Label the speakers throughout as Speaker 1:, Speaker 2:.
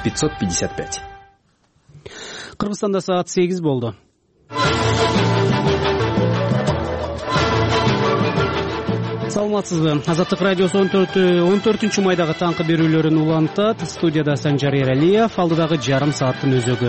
Speaker 1: 555.
Speaker 2: Кыргызстанда саат 8 болду. Саламатсызбы? Азаттык радиосу 14 майдагы таңкы берүүлөрүн улантат. Студияда Санжар Эралиев, алдыдагы жарым сааттын өзөгү.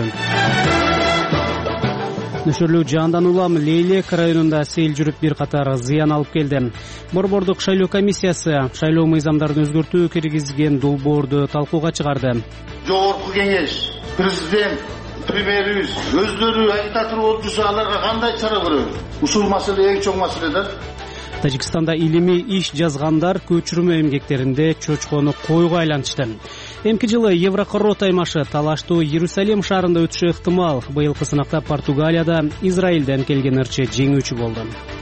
Speaker 2: Нөшөрлүү Жандан улам Лейлек районунда сел жүрүп бир катар зыян алып келди. Борбордук шайлоо комиссиясы шайлоо мыйзамдарын өзгөртүү киргизген долбоорду талкууга чыгарды.
Speaker 3: Жогорку кеңеш, президент, премьерибиз өздөрү агитатор болуп жүрсө аларга кандай чара көрөбүз? Ушул маселе эң чоң маселе да.
Speaker 2: Тажикстанда илимий иш жазгандар көчүрмө эмгектеринде чочкону койго айлантышты. Эмки жылы Еврокорот аймашы талаштуу Иерусалим шаарында өтүшү ыктымал. Быйылкы сынакта Португалияда Израилден келген ырчы жеңүүчү болду.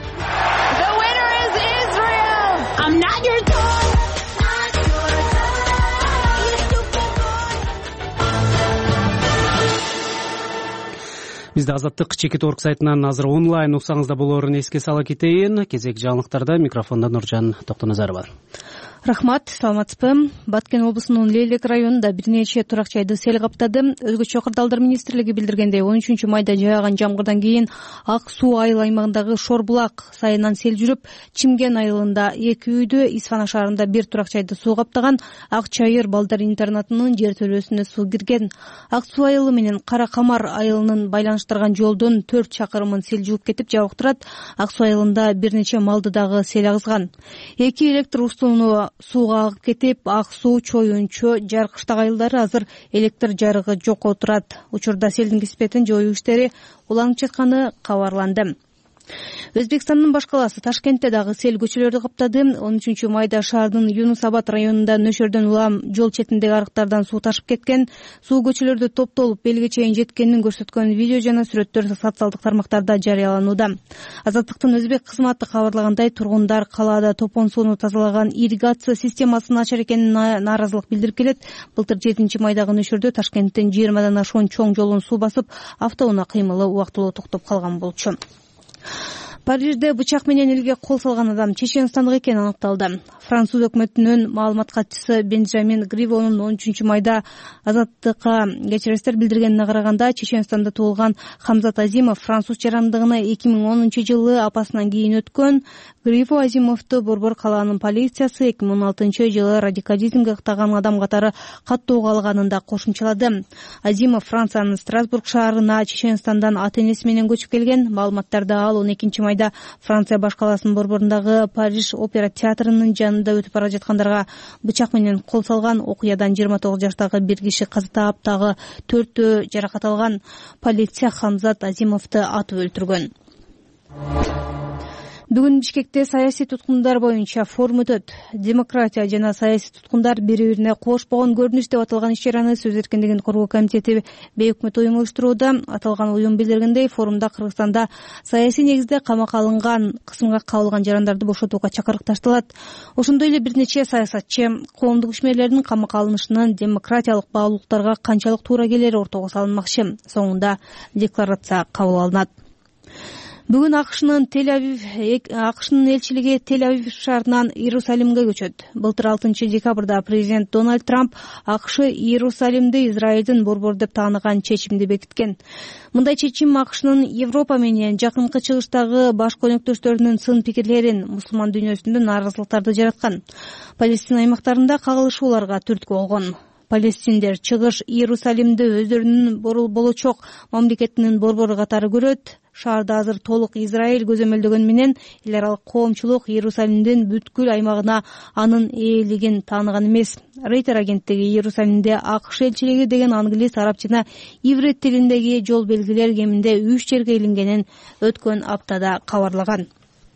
Speaker 2: Бизде Азаттык Чекит орг сайтынан азыр онлайн уксаңызда болоорун эске сала кетейин. Кезек жаңылыктарда микрофондо Нуржан Токтоназарова.
Speaker 4: Рахмат, саламатсызбы? Баткен облусунун Лейлек районунда бир нече турак жайды сел каптады. Өзгөчө кырдаалдар министрлиги билдиргендей, 13 майда жааган жамгырдан кийин Ак Суу айыл аймагындагы Шорбулак сайынан сел жүрүп, Чимген айылында 2 үйдү, Исфана шаарында 1 турак жайды суу каптаган. Ак Чайыр балдар интернатынын жертөлөсүнө суу кирген. Ак Суу айылы менен Кара Камар айылынын байланыштырган жолдун 4 чакырымын сел жууп кетип жабыктырат. Ак Суу айылында бир нече малды дагы сел агызган. 2 электр устуну сууга агып кетип, Ак Суу, Чоюнчу, Жаркыштак айылдары азыр электр жарыгы жок отурат. Учурда селдин кеспетин жоюу иштери уланып жатканы кабарланды. Өзбекстандын баш калаасы Ташкентте дагы сел көчөлөрдү каптады. 13 майда шаардын Юнус Абад районунда нөшөрдөн улам жол четиндеги арыктардан суу ташып кеткен. Суу көчөлөрдө топтолуп белге чейин жеткенин көрсөткөн видео жана сүрөттөр социалдык тармактарда жарыяланууда. Азаттыктын өзбек кызматы кабарлагандай, тургундар калаада топон сууну тазалаган ирригация системасын ачар экенине нааразылык билдирип келет. Былтыр 7 майдагы нөшөрдө Ташкенттин 20дан ашуун чоң жолун суу басып, автоунаа кыймылы убактылуу токтоп калган болчу. Парижде бычак менен элге кол салган адам чеченстандык экени аныкталды. Француз өкмөтүнүн маалымат катчысы Бенджамин Гривонун 13 майда Азаттыкка кечирестер билдиргенине караганда, Чеченстанда туулган Хамзат Азимов француз жарандыгына 2010 жылы апасынан кийин өткөн. Гриво Азимовду Борбор калаанын полициясы 2016 жылы радикализмге ыктаган адам катары каттоого алганын да кошумчалады. Азимов Франциянын Страсбург шаарына Чеченстандан ата-энеси менен көчүп келген. Маалыматтарда ал 12 майда Франция баш калаасынын борборундагы Париж опера театрынын жанында өтүп бара жаткандарга бычак менен кол салган. Окуядан 29 жаштагы бир киши каза таап, дагы 4 жаракат алган. Полиция Хамзат Азимовду атып өлтүргөн. Бүгүн Бишкекте саясий туткундар боюнча форум өтөт. Демократия жана саясий туткундар бири-бирине кошпогон көрүнүш деп аталган иш-чараны сөз эркиндигин коргоо комитети бейөкмөт уюм уюштурууда. Аталган уюм билдиргендей, форумда Кыргызстанда саясий негизде камакка алынган, кысымга кабылган жарандарды бошотууга чакырык ташталат. Ошондой эле бир нече саясатчы коомдук ишмерлердин камакка алынышынын демократиялык баалуулуктарга канчалык туура келери ортого салынмакчы. Соңунда декларация кабыл алынат. Бүгүн АКШнын элчилиги Тель-Авив шаарынан Иерусалимге көчөт. Былтыр 6 декабрда президент Дональд Трамп АКШ Иерусалимди Израилдин борбор деп тааныган чечимди бекиткен. Мындай чечим АКШнын Европа менен жакынкы чыгыштагы баш көнөктөштөрүнүн сын пикирлерин, мусулман дүйнөсүндө нааразылыктарды жараткан. Палестина аймактарында кагылышууларга түрткү болгон. Палестиндер чыгыш Иерусалимди өздөрүнүн болочок мамлекетинин борбору катары көрөт. Шаарда азыр толук Израиль көзөмөлдөгөн менен эл аралык коомчулук Иерусалимдин бүткүл аймагына анын ээлигин тааныган эмес. Рейтер агенттиги Иерусалимде АКШ элчилиги деген англис, араб жана иврит тилиндеги жол белгилер кеминде 3 жерге илингенин өткөн аптада кабарлаган.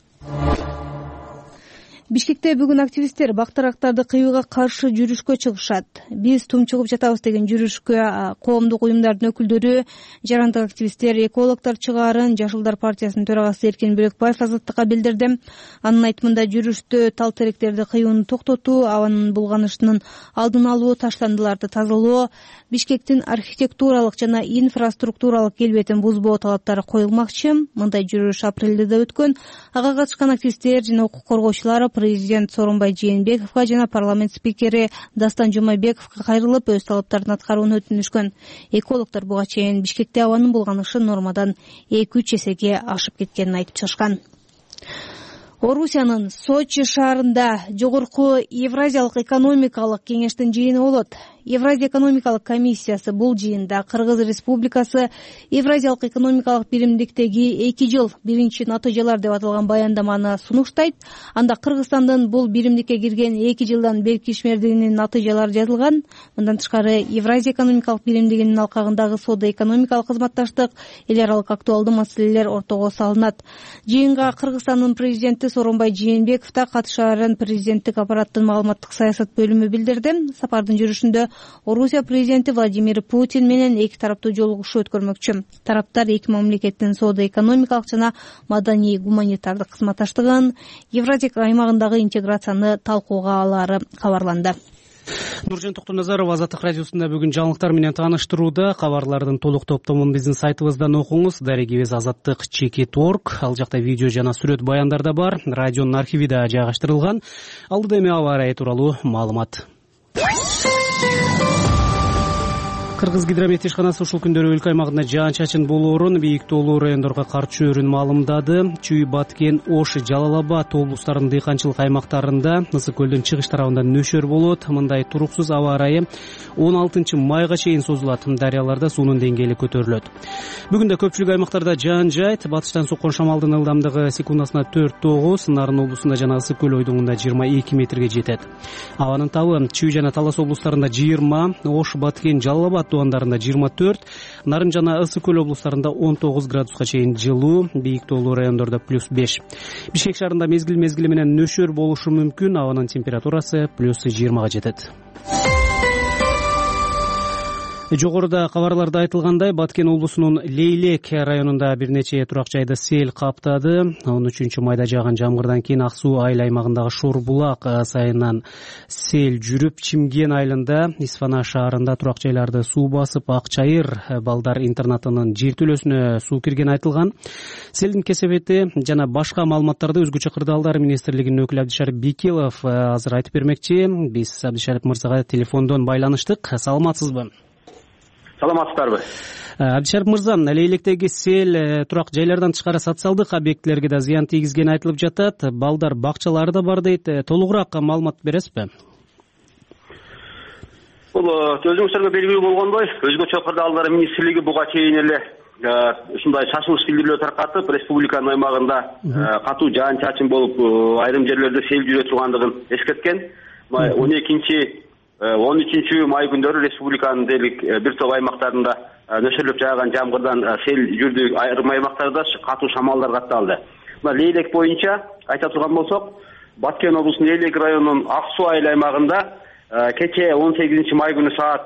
Speaker 4: Бишкекте бүгүн активисттер бактарактарды кыюуга каршы жүрүшкө чыгышат. Биз тумчугуп жатабыз деген жүрүшкө коомдук уюмдардын өкүлдөрү, жарандык активисттер, экологдор чыгаарын Жашылдар партиясынын төрагасы Эркин Бөлөкбаев Азаттыкка билдирди. Анын айтымында жүрүштө тал теректерди кыюуну токтотуу, абанын булганышынын алдын алуу, таштандыларды тазалоо, Бишкектин архитектуралык жана инфраструктуралык келбетин бузбоо талаптары коюлмакчы. Мындай жүрүш апрелде өткөн. Ага катышкан активисттер жана укук коргоочулар президент Сооронбай Жээнбековго жана парламент спикери Дастан Жумабековго кайрылып өз талаптарын аткарууну өтүнүшкөн. Экологдор буга чейин Бишкекте абанын булганышы нормадан 2-3 эсеге ашып кеткенин айтып чыгышкан. Орусиянын Сочи шаарында жогорку Евразиялык экономикалык кеңештин жыйыны болот. Евразия экономикалык комиссиясы бул жыйында Кыргыз Республикасы Евразиялык экономикалык биримдиктеги 2 жыл биринчи натыйжалар деп аталган баяндаманы сунуштайт. Анда Кыргызстандын бул биримдикке кирген 2 жылдан берки ишмердигинин натыйжалары жазылган. Мындан тышкары Евразия экономикалык биримдигинин алкагындагы соода-экономикалык кызматташтык, эл аралык актуалдуу маселелер ортого салынат. Жыйынга Кыргызстандын президенти Сооронбай Жээнбеков да катышаарын президенттик аппараттын маалыматтык саясат бөлүмү билдирди. Сапардын жүрүшүндө Орусия президенти Владимир Путин менен эки тараптуу жолугушуу өткөрмөкчү. Тараптар эки мамлекеттин соода-экономикалык жана маданий гуманитардык кызматташтыгын, Евразия аймагындагы интеграцияны талкууга алаары кабарланды.
Speaker 2: Нуржан Токтоназаров Азаттык радиосунда бүгүн жаңылыктар менен тааныштырууда. Кабарлардын толук топтомун биздин сайтыбыздан окуңуз. Дарегибиз Азаттык.org. Ал жакта видео жана сүрөт баяндар да бар. Радионун архиви да жайгаштырылган. Алдыда эми аба ырайы тууралуу маалымат. Кыргыз гидромет ишканасы ушул күндөрү өлкө аймагында жаан-чачын болоорун, бийик тоолуу райондорго кар чөөрүн маалымдады. Чүй, Баткен, Ош, Жалал-Абад облустарынын дыйканчылык аймактарында Ысык көлдүн чыгыш тарабында нөшөр болот. Мындай туруксуз аба ырайы 16 майга чейин созулат. Дарыяларда суунун деңгээли көтөрүлөт. Бүгүн да көпчүлүк аймактарда жаан жайт. Батыштан соккон шамалдын ылдамдыгы секундасына 4-9, Нарын облусунда жана Ысык көл ойдуңунда 22 метрге жетет. Абанын табы Чүй жана Талас облустарында 20, Ош, Баткен, Жалал-Абад тууандарында 24, Нарын жана Ысык көл облустарында 19 градуска чейин жылуу, бийик тоолуу райондордо +5. Бишкек шаарында мезгил менен нөшөр болушу мүмкүн, абанын температурасы +20га жетет. Жогоруда кабарларда айтылгандай, Баткен облусунун Лейлек районунда бир нече турак жайды сел каптады. 13 майда жааган жамгырдан кийин Ак суу айыл аймагындагы Шор-Булак сайынан сел жүрүп, Чимген айылында, Исфана шаарында турак жайларды суу басып, Ак Чайыр балдар интернатынын жертөлөсүнө суу киргени айтылган. Селдин кесепети жана башка маалыматтарды Өзгөчө кырдаалдар министрлигинин өкүлү Абдишарип Бекилов азыр айтып бермекчи. Биз Абдишарип мырзага телефондон байланыштык. Саламатсызбы?
Speaker 1: Саламатсыздарбы?
Speaker 2: Абдишарип мырза, Лейлектеги сел турак жайлардан тышкары социалдык объектилерге да зыян тийгизгени айтылып жатат. Балдар бакчалары да бар дейт. Толугураак маалымат бересизби?
Speaker 1: Бул өзүңүздөргө белгилүү болгондой, Өзгөчө кырдаалдар министрлиги буга чейин эле ушундай шашылыш билдирүүлөр таркатып, республиканын аймагында катуу жаан-чачын болуп, айрым жерлерде сел жүрө тургандыгын эскерткен. 13 май күндөрү республиканын дээрлик бир топ аймактарында нөшөрлөп жааган жамгырдан сел жүрдү, айрым аймактарда катуу шамалдар катталды. Лейлек боюнча айта турган болсок, Баткен облусунун Лейлек районунун Ак суу айыл аймагында кечээ 18 май күнү саат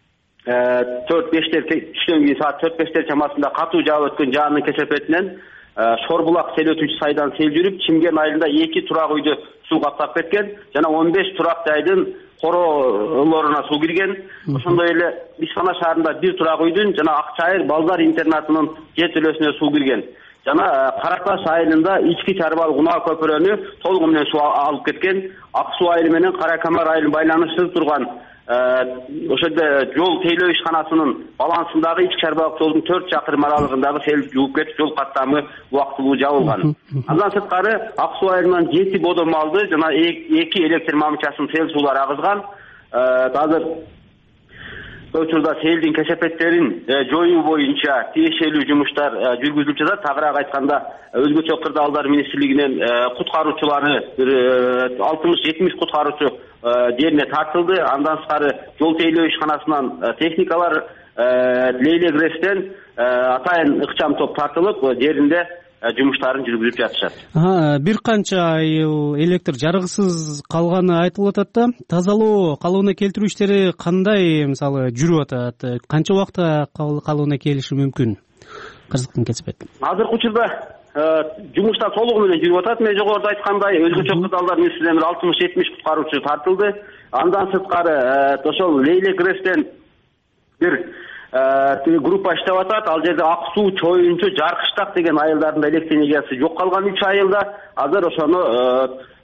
Speaker 1: 4-5 түштөн кийин саат 4-5 чамасында катуу жаап өткөн жаандын кесепетинен Шор-Булак сел өтүүчү сайдан сел жүрүп, Чимген айылында 2 турак үйдү суу каптап кеткен, жана 15 турак жайдын короолоруна суу кирген. Ошондой эле Исфана шаарында 1 турак үйдүн жана Ак Чайыр балдар интернатынын жертөлөсүнө суу кирген. Жана Караташ айылында ички чарбалык унаа көпүрөнү толугу менен суу алып кеткен. Ак суу айылы менен Каракамар айылын байланыштырып турган ошондо жол тейлөө ишканасынын балансындагы ички чарбалык жолдун 4 чакырым аралыгындагы сел жууп кетип, жол каттамы убактылуу жабылган. Андан сырткары Ак суу айылынан 7 бодо малды жана 2 электр мамычасын сел суулар агызган. Азыр учурда селдин кесепеттерин жоюу боюнча тиешелүү жумуштар жүргүзүлүп жатат. Тагыраак айтканда, Өзгөчө кырдаалдар министрлигинен куткаруучулары 60-70 куткаруучу жерине тартылды. Андан сырткары жол тейлөө ишканасынан техникалар Лейлек РЭСтен атайын ыкчам топ тартылып, жеринде жумуштарын жүргүзүп жатышат.
Speaker 2: Бир канча айыл электр жарыгысыз калганы айтылып атат да. Тазалоо, калыбына келтирүү иштери кандай, мисалы, жүрүп атат? Канча убакта калыбына келиши мүмкүн? Кырсыктын кесепети.
Speaker 1: Азыркы учурда жумуштар толугу менен жүрүп атат. Мен жогоруда айткандай, Өзгөчө кырдаалдар министрлигинен 60-70 куткаруучу тартылды. Андан сырткары ошол Лейлек РЭСтен бир группа иштеп атат. Ал жерде Ак суу, Чоюнчу, Жаркыштак деген айылдардын электр энергиясы жок калган 3 айылда. Азыр ошону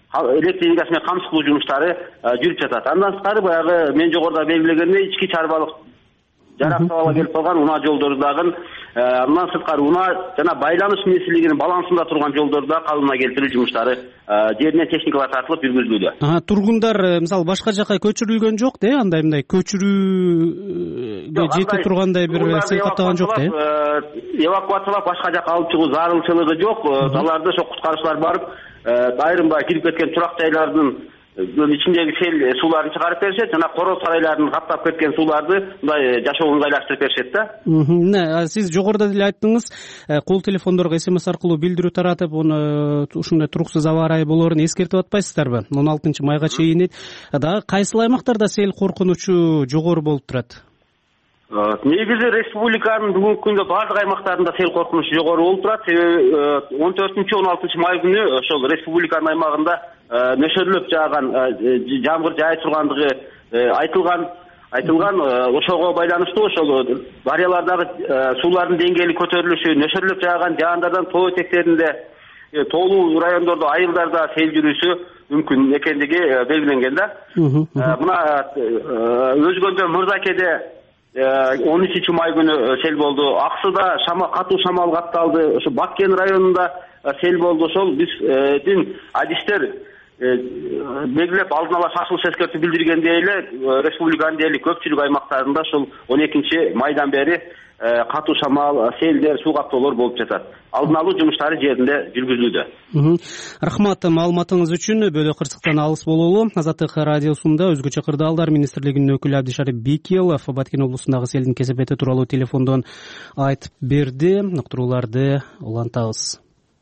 Speaker 1: электр энергиясы менен камсыздоо жумуштары жүрүп жатат. Андан сырткары баягы мен жогоруда белгилегендей ички чарбалык жарак абалга келип калган унаа жолдору дагы, андан сырткары унаа жана байланыш министрлигинин балансында турган жолдорду да калыбына келтирүү жумуштары жеринен техникалар тартылып жүргүзүлүүдө. Тургундар
Speaker 2: мисалы башка жака көчүрүлгөн жок да, андай мындай көчүрүүгө жете тургандай бир сыйкаттаган жок да.
Speaker 1: Эвакуациялап башка жака алып чыгуу зарылчылыгы жок. Аларды ошо куткаруучулар барып, айрым баягы кирип кеткен турак жайлардын ичиндеги сел сууларын чыгарып беришет, жана короо сарайларын каптап кеткен сууларды мындай жашоо ыңгайлаштырып беришет да.
Speaker 2: Сиз жогоруда деле айттыңыз, кол телефондорго СМС аркылуу билдирүү таратып, ушундай туруксуз аба ырайы болоорун эскертип атпайсыздарбы? 16 майга чейин дагы кайсыл аймактарда сел коркунучу жогору болуп турат?
Speaker 1: Негизи республиканын бүгүнкү күндө бардык аймактарында сел коркунучу жогору болуп турат. Себеби 14-16 май күнү ошол республиканын аймагында нөшөрлөп жааган жамгыр жаай тургандыгы айтылган. Ошого байланыштуу ошол дарыялардагы суулардын деңгээли көтөрүлүшү, нөшөрлөп жааган жаандардан тоо этектеринде, тоолуу райондордо, айылдарда сел жүрүшү мүмкүн экендиги белгиленген да. Мына өзгөндө Мырзакеде 13 май күнү сел болду. Аксыда катуу шамал катталды. Ошо Баккен районунда сел болду. Ошол биздин адистер белгилеп алдын ала шашылыш эскертүү билдиргендей эле республиканын дээрлик көпчүлүк аймактарында ошол 12 майдан бери катуу шамал, селдер, суу каптоолор болуп жатат. Алдын алуу жумуштары жеринде жүргүзүлүүдө.
Speaker 2: Рахмат маалыматыңыз үчүн. Бөлө кырсыктан алыс бололу. Азаттык радиосунда өзгөчө кырдаалдар министрлигинин өкүлү Абдишарип Бекелов Баткен облусундагы селдин кесепети тууралуу телефондон айтып берди. Уктурууларды улантабыз.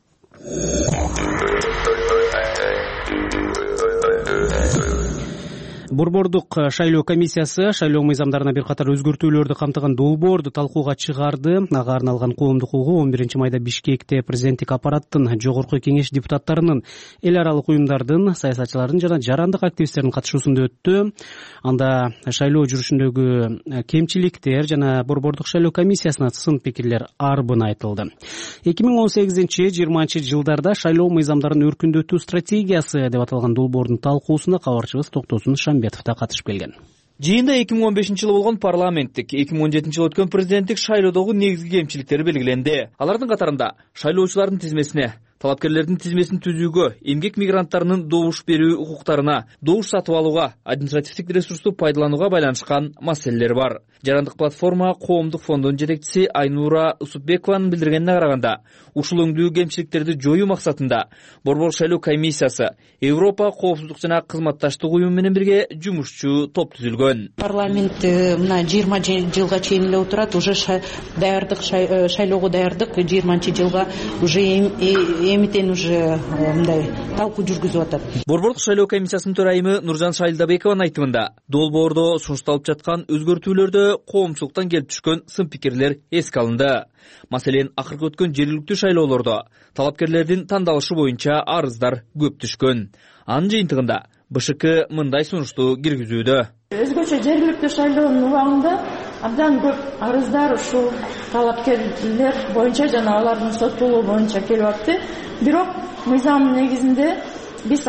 Speaker 2: Борбордук шайлоо комиссиясы шайлоо мыйзамдарына бир катар өзгөртүүлөрдү камтыган долбоорду талкууга чыгарды. Ага арналган коомдук угуу 11 майда Бишкекте президенттик аппараттын, жогорку кеңеш депутаттарынын, эл аралык уюмдардын, саясатчылардын жана жарандык активисттердин катышуусунда өттү. Анда шайлоо жүрүшүндөгү кемчиликтер жана борбордук шайлоо комиссиясына сын пикирлер арбын айтылды. 2018-20 жылдарда шайлоо мыйзамдарын өркүндөтүү стратегиясы деп аталган долбоордун талкуусуна кабарчыбыз Токтосун Шамбетов да катышып келген.
Speaker 5: Жыйында 2015 жылы болгон парламенттик, 2017 жылы өткөн президенттик шайлоодогу негизги кемчиликтери белгиленди. Алардын катарында шайлоочулардын тизмесине, талапкерлердин тизмесин түзүүгө, эмгек мигранттарынын добуш берүү укуктарына, добуш сатып алууга, административдик ресурсту пайдаланууга байланышкан маселелер бар. Жарандык платформа коомдук фондунун жетекчиси Айнура Усупбекованын билдиргенине караганда, ушул өңдүү кемчиликтерди жоюу максатында борбордук шайлоо комиссиясы Европа коопсуздук жана кызматташтык уюму менен бирге жумушчу топ түзүлгөн.
Speaker 6: Парламент мына 20 жылга чейин эле отурат, уже даярдык шайлоого даярдык 20 жылга уже эмитен уже мындай талкуу жүргүзүп атат.
Speaker 5: Борбордук шайлоо комиссиясынын төрайымы Нуржан Шайлдабекованын айтымында, долбоордо сунушталып жаткан өзгөртүүлөрдө коомчулуктан келип түшкөн сын пикирлер эске алынды. Маселен, акыркы өткөн жергиликтүү шайлоолордо талапкерлердин тандалышы боюнча арыздар көп түшкөн. Анын жыйынтыгында БШК мындай сунушту киргизүүдө.
Speaker 7: Өзгөчө жергиликтүү шайлоонун убагында абдан көп арыздар ушул талапкерлер боюнча жана алардын соттолуу боюнча келип атты. Бирок мыйзам негизинде биз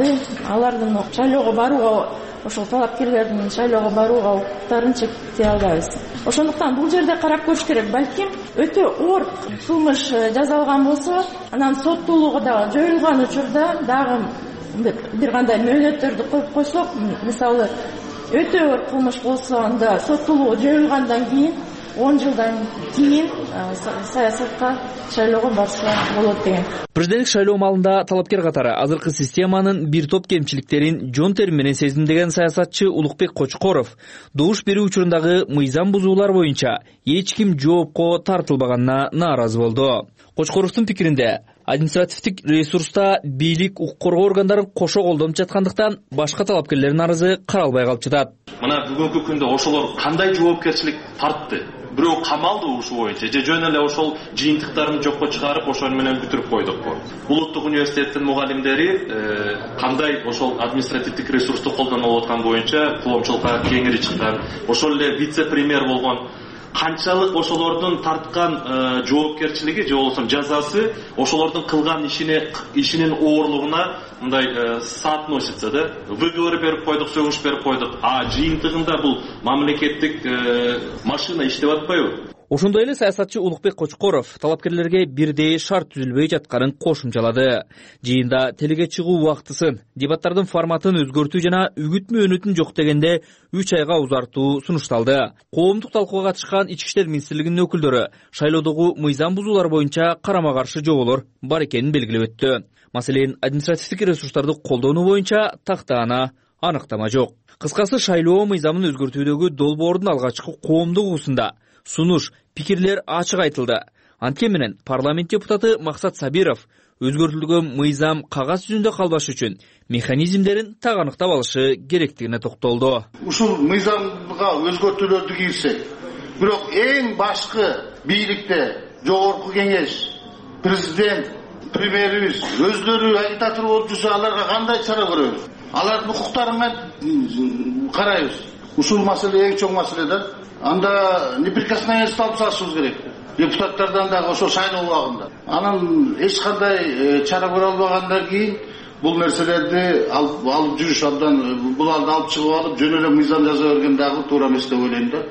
Speaker 7: алардын шайлоого барууга, ошол талапкерлердин шайлоого барууга укуктарын чектей албайбыз. Ошондуктан бул жерде карап көрүш керек. Балким өтө оор кылмыш жазалган болсо, анан соттолууга дагы жоюлган учурда дагы бир кандай мөөнөттөрдү коюп койсок, мисалы өтө оор кылмыш болсо, анда соттолуу жоюлгандан кийин 10 жылдан кийин саясатка шайлоого барса болот деген.
Speaker 5: Президенттик шайлоо маалында талапкер катары азыркы системанын бир топ кемчиликтерин жон тери менен сезимдеген саясатчы Улукбек Кочкоров добуш берүү учурундагы мыйзам бузуулар боюнча эч ким жоопко тартылбаганына нааразы болду. Кочкоровдун пикиринде, административдик ресурста бийлик, укук коргоо органдары кошо колдонуп жаткандыктан башка талапкерлердин арызы каралбай калып жатат.
Speaker 8: Мына бүгүнкү күндө ошолор кандай жоопкерчилик тартты? Бирөө камалды ушул боюнча, же жөн эле ошол жыйынтыктарын жокко чыгарып, ошону менен бүтүрүп койдукпу? Улуттук университеттин мугалимдери кандай ошол административдик ресурсту колдонуп аткан боюнча коомчулукка кеңири чыккан, ошол эле вице-премьер болгон канчалык ошолордун тарткан жоопкерчилиги же болбосо жазасы ошолордун кылган ишинин оорлугуна мындай соотносится да. Выговор берип койдук, сөгүш берип койдук, а жыйынтыгында бул мамлекеттик машина иштеп атпайбы?
Speaker 5: Ошондой эле саясатчы Улукбек Кочкоров талапкерлерге бирдей шарт түзүлбөй жатканын кошумчалады. Жыйында телеге чыгуу убактысын, дебаттардын форматын өзгөртүү жана үгүт мөөнөтүн жок дегенде 3 айга узартуу сунушталды. Коомдук талкууга катышкан Ички иштер министрлигинин өкүлдөрү шайлоодогу мыйзам бузуулар боюнча карама каршы жоболор бар экенин белгилеп өттү. Маселен, административдик ресурстарды колдонуу боюнча тактаана аныктама жок. Кыскасы, шайлоо мыйзамын өзгөртүүдөгү долбоордун алгачкы коомдук угусунда сунуш, пикирлер ачык айтылды. Анткени менен парламент депутаты Максат Сабиров өзгөртүлгөн мыйзам кагаз жүзүндө калбаш үчүн механизмдерин так аныктап алышы керектигине токтолду.
Speaker 3: Ушул мыйзамга өзгөртүүлөрдү кирсек, бирок эң башкы бийликте жогорку кеңеш, президент, премьерибиз өздөрү агитатор болуп жүрсө, аларга кандай чара көрөбүз? Алардын укуктарын карайбыз. Ушул маселе эң чоң маселе да. Анда неприкосновенность алып салышыбыз керек. Депутаттардан да ошо шайлоо убагында. Анан эч кандай чара көрө албагандан кийин бул нерселерди алып жүрүш абдан, буларды алып чыгып алып жөн эле мыйзам жаза берген дагы туура эмес деп ойлойм да.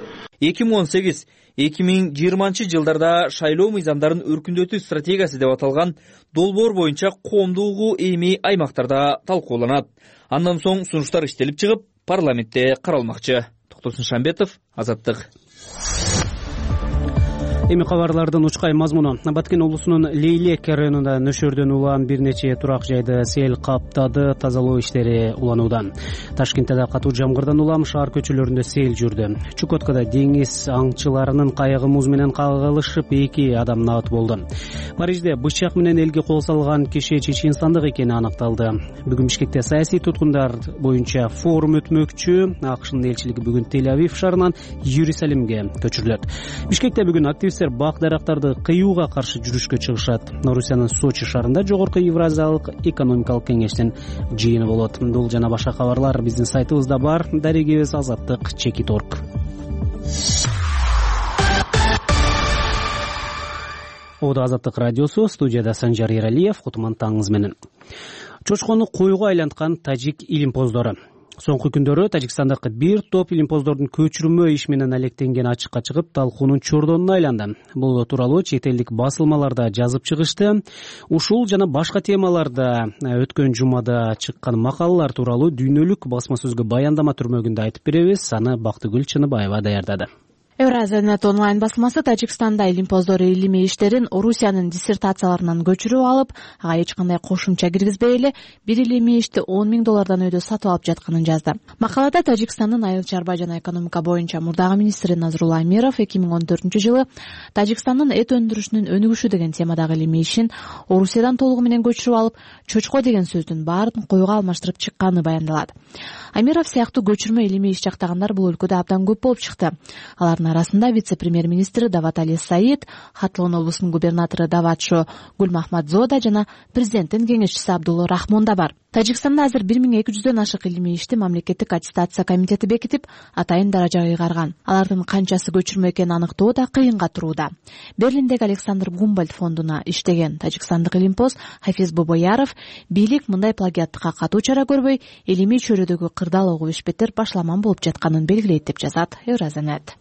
Speaker 5: 2018-2020 жылдарда шайлоо мыйзамдарын өркүндөтүү стратегиясы деп аталган долбоор боюнча коомдугу эми аймактарда талкууланат. Андан соң сунуштар иштелип чыгып, парламентте каралмакчы. Токтосун Шамбетов, Азаттык.
Speaker 2: Эми кабарлардын учкай мазмуну. Баткен облусунун Лейлек районунда нөшөрдөн улам бир нече турак жайды сел каптады, тазалоо иштери уланууда. Ташкентте да катуу жамгырдан улам шаар көчөлөрүндө сел жүрдү. Чукоткада деңиз аңчыларынын кайыгы муз менен кагылышып 2 адам набат болду. Парижде бычак менен элге кол салган киши чеченстандык экени аныкталды. Бүгүн Бишкекте саясий туткундар боюнча форум өтмөкчү. АКШнын элчилиги бүгүн Тель-Авив шаарынан Иерусалимге көчүрүлөт. Бишкекте бүгүн активисттер бак дарактарды кыюуга каршы жүрүшкө чыгышат. Орусиянын Сочи шаарында жогорку Евразиялык экономикалык кеңештин жыйыны болот. Бул жана башка кабарлар биздин сайтыбызда бар. Дарегибиз Азаттык.org. Ода Азаттык радиосу, студияда Санжар Ералиев, кутман таңыңыз менен. Чочкону койго айланткан тажик илимпоздору. Соңку күндөрү Тажикстандагы бир топ илимпоздордун көчүрмө иш менен алектенген ачыкка чыгып, талкуунун чордонуна айланды. Бул тууралуу чет элдик басылмаларда жазып чыгышты. Ушул жана башка темаларда өткөн жумада чыккан макалалар тууралуу дүйнөлүк басма сөзгө баяндама түрмөгүндө айтып беребиз. Аны Бактыгүл Чыныбаева даярдады.
Speaker 9: Евразиянет онлайн басмасы Тажикстанда илимпоздор илимий иштерин Орусиянын диссертацияларынан көчүрүп алып, ага эч кандай кошумча киргизбей эле бир илимий ишти $10,000 өйдө сатып алып жатканын жазды. Макалада Тажикстандын айыл чарба жана экономика боюнча мурдагы министри Назрулла Амиров 2014-жылы Тажикстандын эт өндүрүшүнүн өнүгүшү деген темадагы илимий ишин Орусиядан толугу менен көчүрүп алып, чочко деген сөздүн баарын койго алмаштырып чыкканы баяндалат. Амиров сыяктуу көчүрмө илимий иш жактагандар бул өлкөдө абдан көп болуп чыкты. Алардын арасында вице-премьер-министри Дават Али Саид, Хатлон облусунун губернатору Даватшо Гулмахмадзода жана президенттин кеңешчиси Абдулла Рахмон да бар. Тажикстанда азыр 1200дөн ашык илимий ишти мамлекеттик аттестация комитети бекитип, атайын даражага ыйгарган. Алардын канчасы көчүрмө экенин аныктоо да кыйынга турууда. Берлиндеги Александр Гумбольдт фондуна иштеген тажикстандык илимпоз Хафиз Бобояров бийлик мындай плагиаттыкка катуу чара көрбөй, илимий чөйрөдөгү кырдаал огуу ишпеттер башламан болуп жатканын белгилейт деп жазат Евразиянет.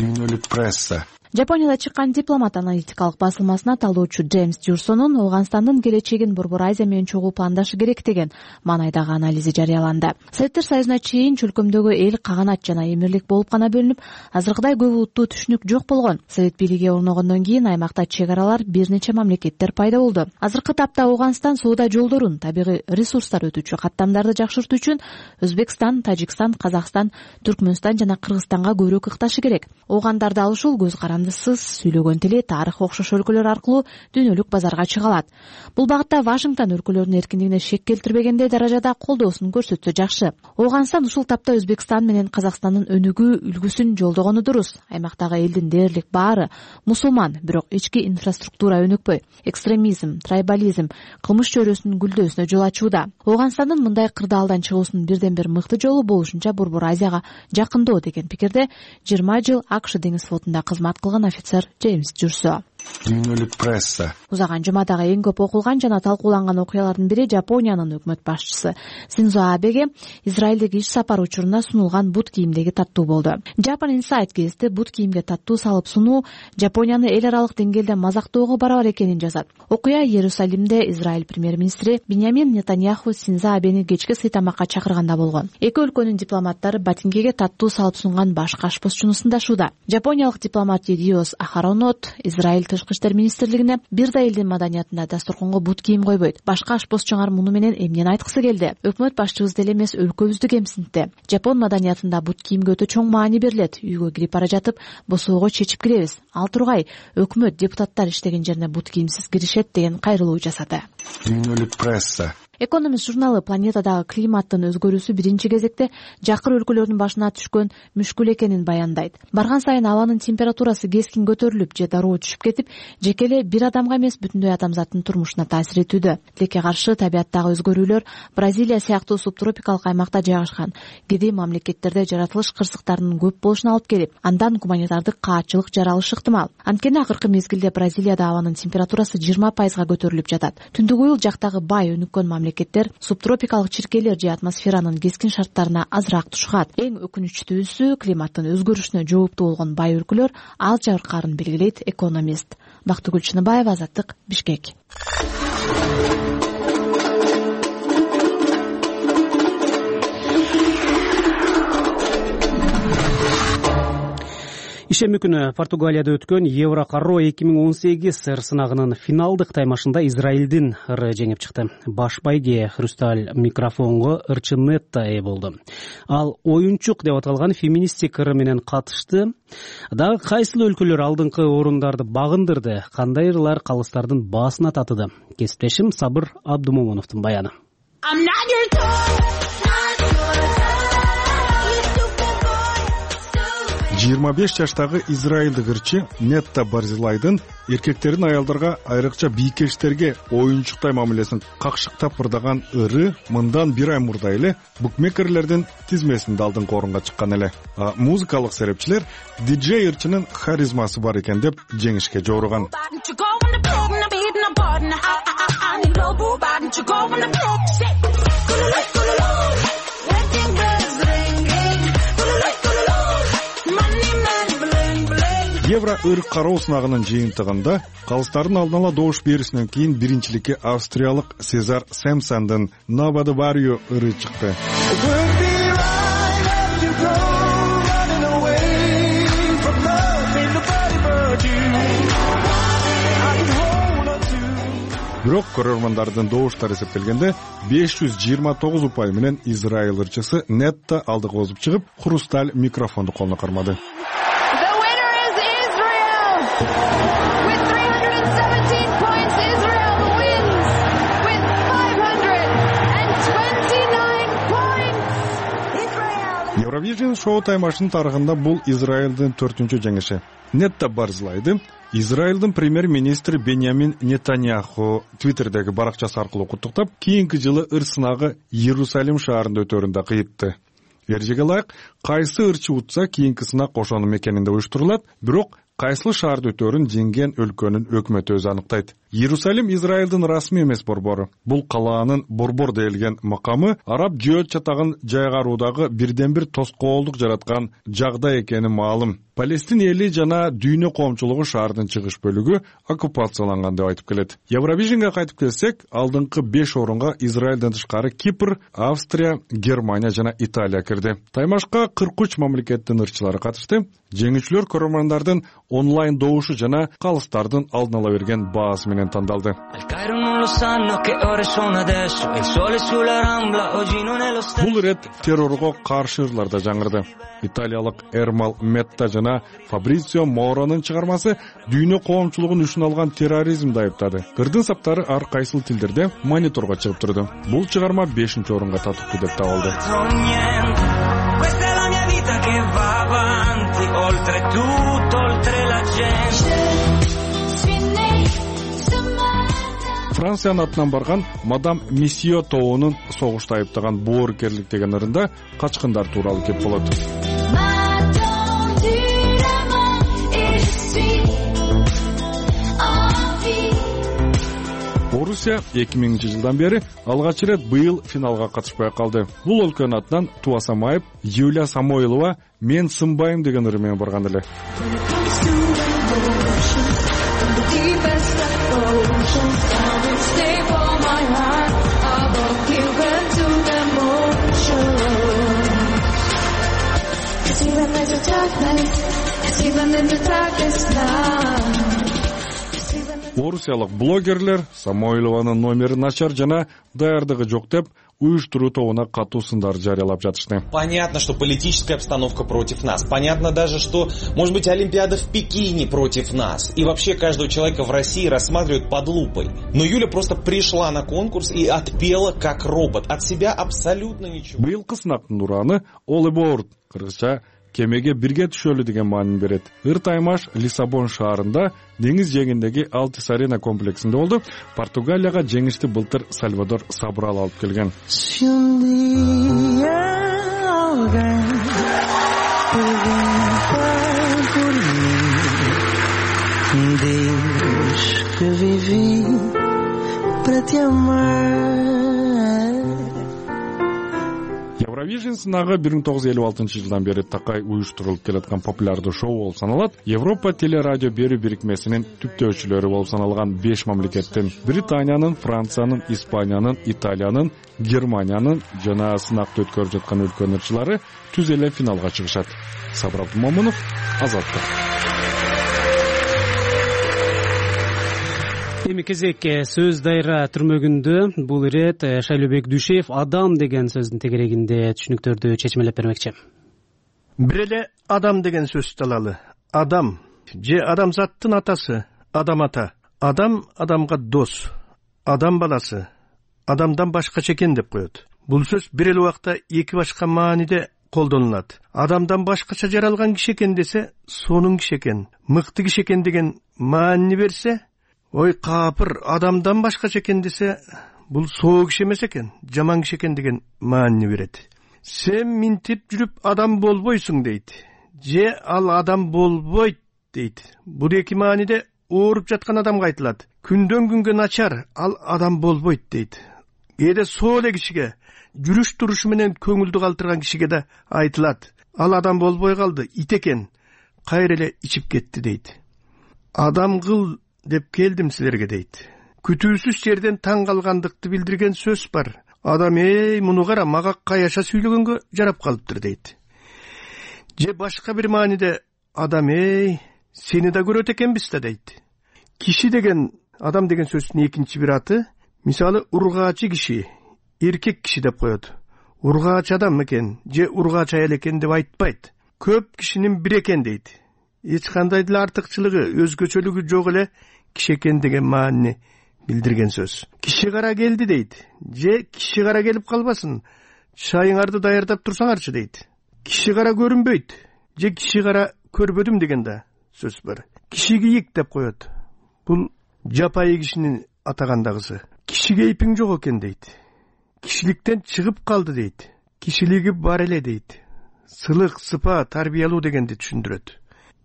Speaker 9: Жапонияда чыккан дипломат аналитикалык басылмасына талоочу Джеймс Дюрсонун Ооганстандын келечегин Борбор Азия менен чогуу пландашы керек деген маанайдагы анализи жарыяланды. Советтер Союзуна чейин чөлкөмдөгү эл каганат жана эмирлик болуп гана бөлүнүп, азыркыдай көп улуттуу түшүнүк жок болгон. Совет бийлиги орногондон кийин аймакта чек аралар бир нече мамлекеттер пайда болду. Азыркы тапта Ооганстан соода жолдорун, табигый ресурстар өтүүчү каттамдарды жакшыртуу үчүн Өзбекстан, Тажикстан, Казакстан, Түркмөнстан жана Кыргызстанга көбүрөөк ыкташы керек. Оогандарды алышуу көз каранды пропагандасыз, сүйлөгөн тили, тарыхы окшош өлкөлөр аркылуу дүйнөлүк базарга чыга алат. Бул багытта Вашингтон өлкөлөрдүн эркиндигине шек келтирбегендей даражада колдоосун көрсөтсө жакшы. Ооганстан ушул тапта Өзбекстан менен Казакстандын өнүгүү үлгүсүн жолдогону дурус. Аймактагы элдин дээрлик баары мусулман, бирок ички инфраструктура өнүкпөй. Экстремизм, трайбализм кылмыш чөйрөсүнүн гүлдөөсүнө жол ачууда. Ооганстандын мындай кырдаалдан чыгуусунун бирден бир мыкты жолу болушунча Борбор Азияга жакындоо деген пикирде 20 жыл АКШ деңиз флотунда кызмат кылган офицер Джеймс Журсо.
Speaker 10: Дүйнөлүк пресса.
Speaker 9: Узаган жумадагы эң көп окулган жана талкууланган окуялардын бири Жапониянын өкмөт башчысы Синдзо Абеге Израилдеги иш сапар учурунда сунулган бут кийимдеги таттуу болду. Japan Insight гезити бут кийимге таттуу салып сунуу Жапонияны эл аралык деңгээлде мазактоого барабар экенин жазат. Окуя Иерусалимде Израиль премьер-министри Биньямин Нетаньяху Синдзо Абени кечки сыйтамакка чакырганда болгон. Эки өлкөнүн дипломаттары ботинкеге таттуу салып сунган башкы ашпозчуну сындашууда. Жапониялык дипломат Едиос Ахаронот Израиль Тышкы иштер министрлигине бир да элдин маданиятында дасторконго бут кийим койбойт. Башка ашпозчуңар муну менен эмнени айткысы келди? Өкмөт башчыбыз деле эмес, өлкөбүздү кемсинтти. Жапон маданиятында бут кийимге өтө чоң маани берилет. Үйгө кирип бара жатып, босоого чечип киребиз. Ал тургай, өкмөт депутаттар иштеген жерине бут кийимсиз киришет деген кайрылуу жасады.
Speaker 10: Дүйнөлүк пресса.
Speaker 9: Экономист журналы планетадагы климаттын өзгөрүүсү биринчи кезекте жакыр өлкөлөрдүн башына түшкөн мүшкүл экенин баяндайт. Барган сайын абанын температурасы кескин көтөрүлүп, же дароо түшүп кетип, жеке эле бир адамга эмес, бүтүндөй адамзаттын турмушуна таасир этүүдө. Тилекке каршы табиаттагы өзгөрүүлөр Бразилия сыяктуу субтропикалык аймакта жайгашкан кедей мамлекеттерде жаратылыш кырсыктарынын көп болушуна алып келип, андан гуманитардык каатчылык жаралышы ыктымал. Анткени акыркы мезгилде Бразилияда абанын температурасы 20% көтөрүлүп жатат. Түндүк уюл жактагы бай өнүккөн мамлекеттер субтропикалык чиркейлер же атмосферанын кескин шарттарына азыраак тушкат. Эң өкүнүчтүүсү климаттын өзгөрүшүнө жооптуу болгон бай өлкөлөр аз жабыркаарын белгилейт экономист. Бактыгүл Чыныбаева, Азаттык, Бишкек.
Speaker 2: Ишемби күнү Португалияда өткөн Еврокаро 2018 ыр сынагынын финалдык таймашында Израилдин ыры жеңип чыкты. Баш байге хрусталь микрофонго ырчы Нетта ээ болду. Ал оюнчук деп аталган феминистик ыры менен катышты. Дагы кайсыл өлкөлөр алдыңкы орундарды багындырды, кандай ырлар калыстардын баасына татыды? Кесиптешим Сабыр Абдумомоновдун баяны.
Speaker 10: 25 жаштагы израилдик ырчы Нетта Барзилайдын эркектердин аялдарга айрыкча бийкештерге оюнчуктай мамилесин какшыктап ырдаган ыры мындан бир ай мурда эле букмекерлердин тизмесинде алдыңкы орунга чыккан эле. Музыкалык серепчилер диджей ырчынын харизмасы бар экен деп жеңишке жоруган. Евро ыр кароо сынагынын жыйынтыгында калыстардын алдын ала добуш берүүсүнөн кийин биринчиликке австриялык Сезар Сэмпсондун Nobody But You ыры чыкты. Бирок көрөрмандардын добуштары эсептелгенде 529 упай менен Израиль ырчысы Нетта алдыга озуп чыгып, хрусталь микрофонду колуна кармады.
Speaker 11: With 317 points, Israel wins with 529 points.
Speaker 10: Eurovision шоу таймашынын тарыхында бул Израилдин 4-чү жеңиши. Нетта Барзилайды Израилдин премьер-министри Беньямин Нетаньяху Твиттердеги баракчасы аркылуу куттуктап, кийинки жылы ыр сынагы Иерусалим шаарында өтөрүн да кыйтты. Эрежеге ылайык, кайсы ырчы утса кийинки сынак ошонун мекенинде уюштурулат, бирок кайсыл шаарда өтөрүн жеңген өлкөнүн өкмөтү өзү аныктайт. Иерусалим Израилдин расмий эмес борбору. Бул калаанын борбор делген макамы араб жөөт чатагын жайгаруудагы бирден бир тоскоолдук жараткан жагдай экени маалым. Палестин эли жана дүйнө коомчулугу шаардын чыгыш бөлүгү оккупацияланган деп айтып келет. Евровижнге кайтып келсек, алдыңкы 5 орунга Израилден тышкары Кипр, Австрия, Германия жана Италия кирди. Таймашка 43 мамлекеттин ырчылары катышты. Жеңүүчүлөр көрөрмандардын онлайн добушу жана калыстардын алдын ала берген баасы менен тандалды. Бул ирет террорго каршы ырларда жаңырды. Италиялык Эрмал Метта жана Фабрицио Моронун чыгармасы дүйнө коомчулугун үчүн алган терроризмди айыптады. Ырдын саптары ар кайсыл тилдерде мониторго чыгып турду. Бул чыгарма 5-орунга татыктуу деп табылды. Франциянын атынан барган мадам Месье тобунун согушта айыптаган боорукерлик деген ырында качкындар тууралуу кеп болот. Орусия 2000-жылдан бери алгач ирет быйыл финалга катышпай калды. Бул өлкөнүн атынан Туасамаев Юлия Самойлова "Мен сынбайм" деген ыры менен барган эле. Орусиялык блогерлер Самойлованын номери начар жана даярдыгы жок деп уюштуруу тобуна катуу сындар жарыялап жатышты.
Speaker 12: Понятно, что политическая обстановка против нас. Понятно даже, что, может быть, Олимпиада в Пекине против нас. И вообще каждого человека в России рассматривают под лупой. Но Юля просто пришла на конкурс и отпела как робот. От себя абсолютно ничего.
Speaker 10: Быйылкы сынактын ураны All Aboard, кыргызча кемеге бирге түшөлү деген маанини берет. Ыр таймаш Лиссабон шаарында деңиз жээгиндеги Алтис Арена комплексинде болду. Португалияга жеңишти былтыр Сальвадор Собрал алып келген. Евровижн сынагы 1956-жылдан бери такай уюштурулуп келаткан популярдуу шоу болуп саналат. Европа телерадио берүү бирикмесинин түптөөчүлөрү болуп саналган 5 мамлекеттин Британиянын, Франциянын, Испаниянын, Италиянын, Германиянын жана сынакты өткөрүп жаткан өлкөнүн ырчылары түз эле финалга чыгышат. Сабыр Абдумомунов, Азаттык.
Speaker 2: Эми кезекке сөз дайра түрмөгүндө бул ирет Шайлообек Дүйшеев адам деген сөздүн тегерегинде түшүнүктөрдү чечмелеп бермекчи.
Speaker 13: Бир эле адам деген сөздү алалы. Адам же адамзаттын атасы, адам ата. Адам адамга дос, адам баласы, адамдан башкача экен деп коет. Бул сөз бир эле убакта эки башка мааниде колдонулат. Адамдан башкача жаралган киши экен десе, сонун киши экен, мыкты киши экен деген маанини берсе, ой капыр, адамдан башкача экен десе, бул соо киши эмес экен, жаман киши экен деген маанини берет. Сен минтип жүрүп адам болбойсуң дейт. Же ал адам болбойт дейт. Бул эки мааниде ооруп жаткан адамга айтылат. Күндөн күнгө начар, ал адам болбойт дейт. Кээде соо эле кишиге, жүрүш турушу менен көңүлдү калтырган кишиге да айтылат. Ал адам болбой калды, ит экен, кайра эле ичип кетти дейт. Адам кыл деп келдим силерге дейт. Күтүүсүз жерден таң калгандыкты билдирген сөз бар. Адам муну кара, мага каяша сүйлөгөнгө жарап калыптыр дейт. Же башка бир мааниде адам сени да көрөт экенбиз да дейт. Киши деген, адам деген сөздүн экинчи бир аты, мисалы ургаачы киши, эркек киши деп коет. Ургаач адам экен, же ургаач аял экен деп айтпайт. Көп кишинин бир экен дейт. Эч кандай деле артыкчылыгы, өзгөчөлүгү жок эле киши экен деген маанини билдирген сөз. Киши кара келди дейт. Же киши кара келип калбасын, чайыңарды даярдап турсаңарчы дейт. Киши кара көрүнбөйт. Же киши кара көрбөдүм деген да сөз бар. Киши кийик деп коет. Бул жапайы кишинин атагандагысы. Киши кейпиң жок экен дейт. Кишиликтен чыгып калды дейт. Кишилиги бар эле дейт. Сылык, сыпа, тарбиялуу дегенди түшүндүрөт.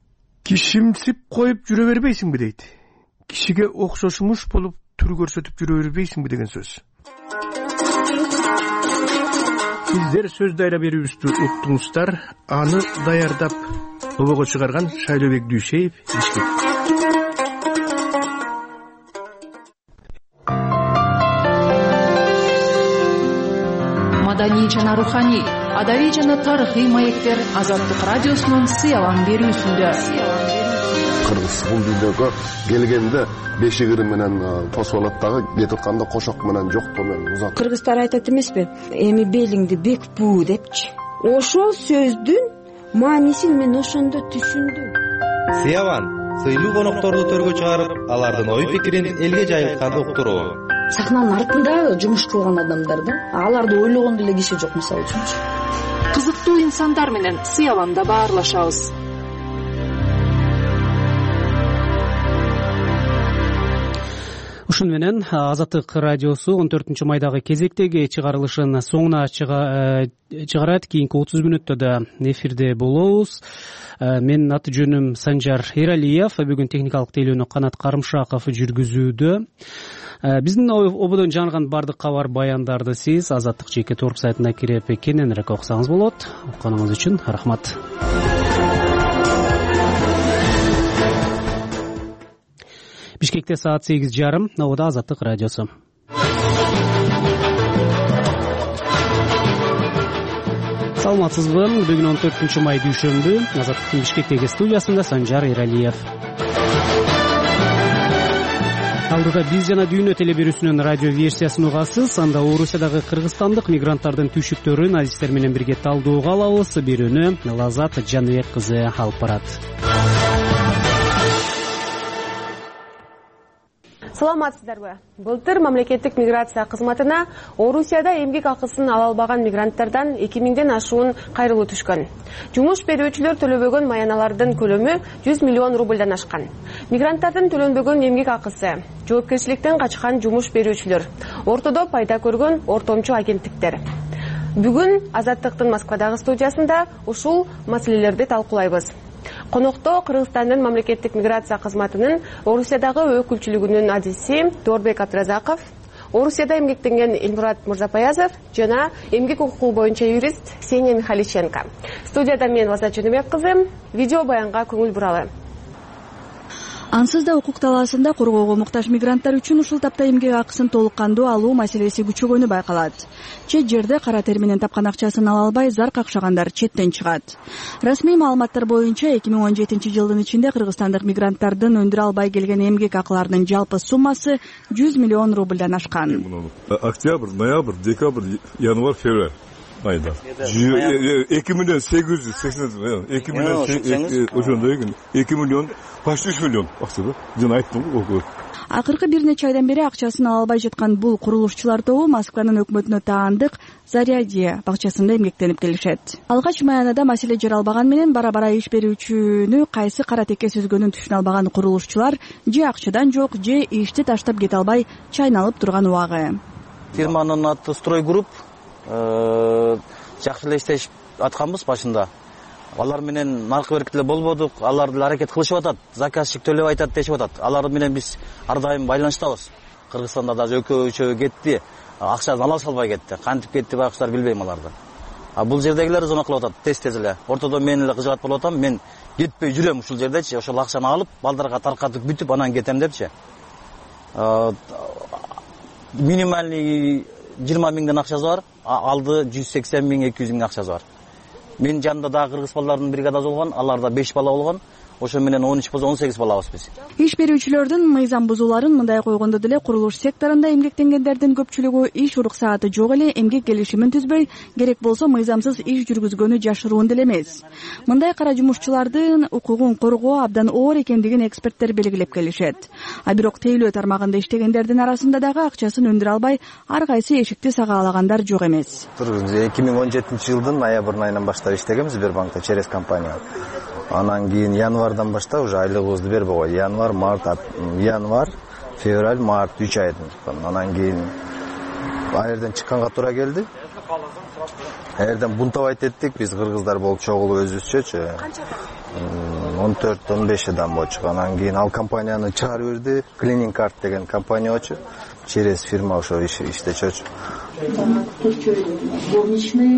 Speaker 13: Кишимсип коюп жүрө бербейсиңби дейт. Кишиге окшошмуш болуп түр көрсөтүп жүрө бербейсиңби деген сөз. Сиздер сөз дайра берүүбүздү уктуңуздар. Аны даярдап тобого чыгарган Шайлообек Дүйшеев, Бишкек.
Speaker 14: Маданий жана руханий, адабий жана тарыхый маектер Азаттык радиосунун сыялам берүүсүндө.
Speaker 15: Кыргыз бул дүйнөгө келгенде бешигири менен тосуп алат дагы, кетип атканда кошок менен жоктоо менен узат.
Speaker 16: Кыргыздар айтат эмеспи, эми белиңди бек буу депчи. Ошол сөздүн маанисин мен ошондо түшүндүм.
Speaker 17: Сыяван сыйлуу конокторду төргө чыгарып, алардын ой пикирин элге жайылтканды уктуруу.
Speaker 18: Сахнанын артында жумуш кылган адамдар да, аларды ойлогон деле киши жок мисалы үчүнчү.
Speaker 14: Кызыктуу инсандар менен сыяванда баарлашабыз.
Speaker 2: Ушун менен Азаттык радиосу 14-майдагы кезектеги чыгарылышын соңуна чыгарат. Кийинки 30 мүнөттө да эфирде болобуз. Менин аты жөнүм Санжар Эралиев, бүгүн техникалык тейлөөнү Канат Карымшаков жүргүзүүдө. Биздин ободон жаңылган бардык кабар баяндарды сиз Азаттык жеке торп сайтына кирип кененирээк окусаңыз болот. Окуганыңыз үчүн рахмат. Бишкекте саат 8:30, Новода Азаттык радиосу. Саламатсызбы? Бүгүн 14-май дүйшөмбү. Азаттыктын Бишкектеги студиясында Санжар Эралиев. Алдыда биз жана дүйнө телеберүүсүнүн радио версиясын угасыз. Анда Орусиядагы кыргызстандык мигранттардын түйшүктөрүн адистер менен бирге талдоого алабыз. Берүүнү Лазат Жаныбек кызы алып барат.
Speaker 19: Саламатсыздарбы? Былтыр мамлекеттик миграция кызматына Орусияда эмгек акысын ала албаган мигранттардан 2000ден ашуун кайрылуу түшкөн. Жумуш берүүчүлөр төлөбөгөн маяналардын көлөмү 100 миллион рубльдан ашкан. Мигранттардын төлөнбөгөн эмгек акысы, жоопкерчиликтен качкан жумуш берүүчүлөр, ортодо пайда көргөн ортомчу агенттиктер. Бүгүн Азаттыктын Москвадагы студиясында ушул маселелерди талкуулайбыз. Конокто Кыргызстандын мамлекеттик миграция кызматынын Орусиядагы өкүлчүлүгүнүн адиси Дорбек Абдыразаков, Орусияда эмгектенген Элмурат Мурзапаязов жана эмгек укугу боюнча юрист Ксения Михаличенко. Студияда мен Лазат Жаныбек кызы, видео баянга көңүл буралы.
Speaker 4: Ансыз да укук талаасында коргоого муктаж мигранттар үчүн ушул тапта эмгек акысын толук кандуу алуу маселеси күчөгөнү байкалат. Чет жерде кара тер менен тапкан акчасын ала албай зар какшагандар четтен чыгат. Расмий маалыматтар боюнча 2017-жылдын ичинде кыргызстандык мигранттардын өндүрө албай келген эмгек акыларынын жалпы суммасы 100 миллион рубльдан ашкан.
Speaker 20: Октябрь, ноябрь, декабрь, январь, февраль айда 2 миллион 880, 2 миллион ошондой экен, 2 миллион почти 3 миллион акча да. Жана айттым го.
Speaker 4: Акыркы бир нече айдан бери акчасын ала албай жаткан бул курулушчулар тобу Москванын өкмөтүнө таандык Зарядье бакчасында эмгектенип келишет. Алгач маянада маселе жаралбаган менен бара-бара иш берүүчүнү кайсы кара текке сүзгөнүн түшүнө албаган курулушчулар же акчадан жок, же ишти таштап кете албай чайналып турган убагы.
Speaker 21: Фирманын аты Стройгрупп, жакшы эле иштешип атканбыз башында. Алар менен наркы беркит эле болбодук, алар деле аракет кылышып атат, заказчик төлөп айтат дешип атат. Алар менен биз ар дайым байланыштабыз. Кыргызстанда да экөө-үчөө кетти, акчасын ала салбай кетти. Кантип кетти байкуштар билбейм аларды. Бул жердегилер зона кылып атат, тез эле. Ортодо мен эле кыжыгат болуп атам, мен кетпей жүрөм ушул жердечи, ошол акчаны алып, балдарга таркатып бүтүп анан кетем депчи. Минимальный 20 миңден акчасы бар, алды 180 миң, 200 миң акчасы бар. Мен жанында да кыргыз балдардын бригадасы болгон, аларда 5 бала болгон. Ошо менен 13 болсо 18 балабыз биз.
Speaker 4: Иш берүүчүлөрдүн мыйзам бузууларын мындай койгондо деле курулуш секторунда эмгектенгендердин көпчүлүгү иш уруксааты жок эле эмгек келишимин түзбөй, керек болсо мыйзамсыз иш жүргүзгөнү жашыруун деле эмес. Мындай кара жумушчулардын укугун коргоо абдан оор экендигин эксперттер белгилеп келишет. Бирок тейлөө тармагында иштегендердин арасында дагы акчасын өндүрө албай ар кайсы эшикти сагалагандар жок эмес.
Speaker 22: 2017-жылдын ноябрь айынан баштап иштегем Сбербанкта через компания. Анан кийин январдан баштап уже айлыгыбызды бербей койду. Январь, февраль, март 3 айдын. Анан кийин айрдан чыкканга туура келди. Айрдан бунтовать эттик, биз кыргыздар болуп чогулуп өзүбүзчөчү. 14-15 адам болчу. Анан кийин ал компанияны чыгарып берди. Cleaning Card деген компания болчу. Через фирма ошо иштечөчү.
Speaker 18: Горничный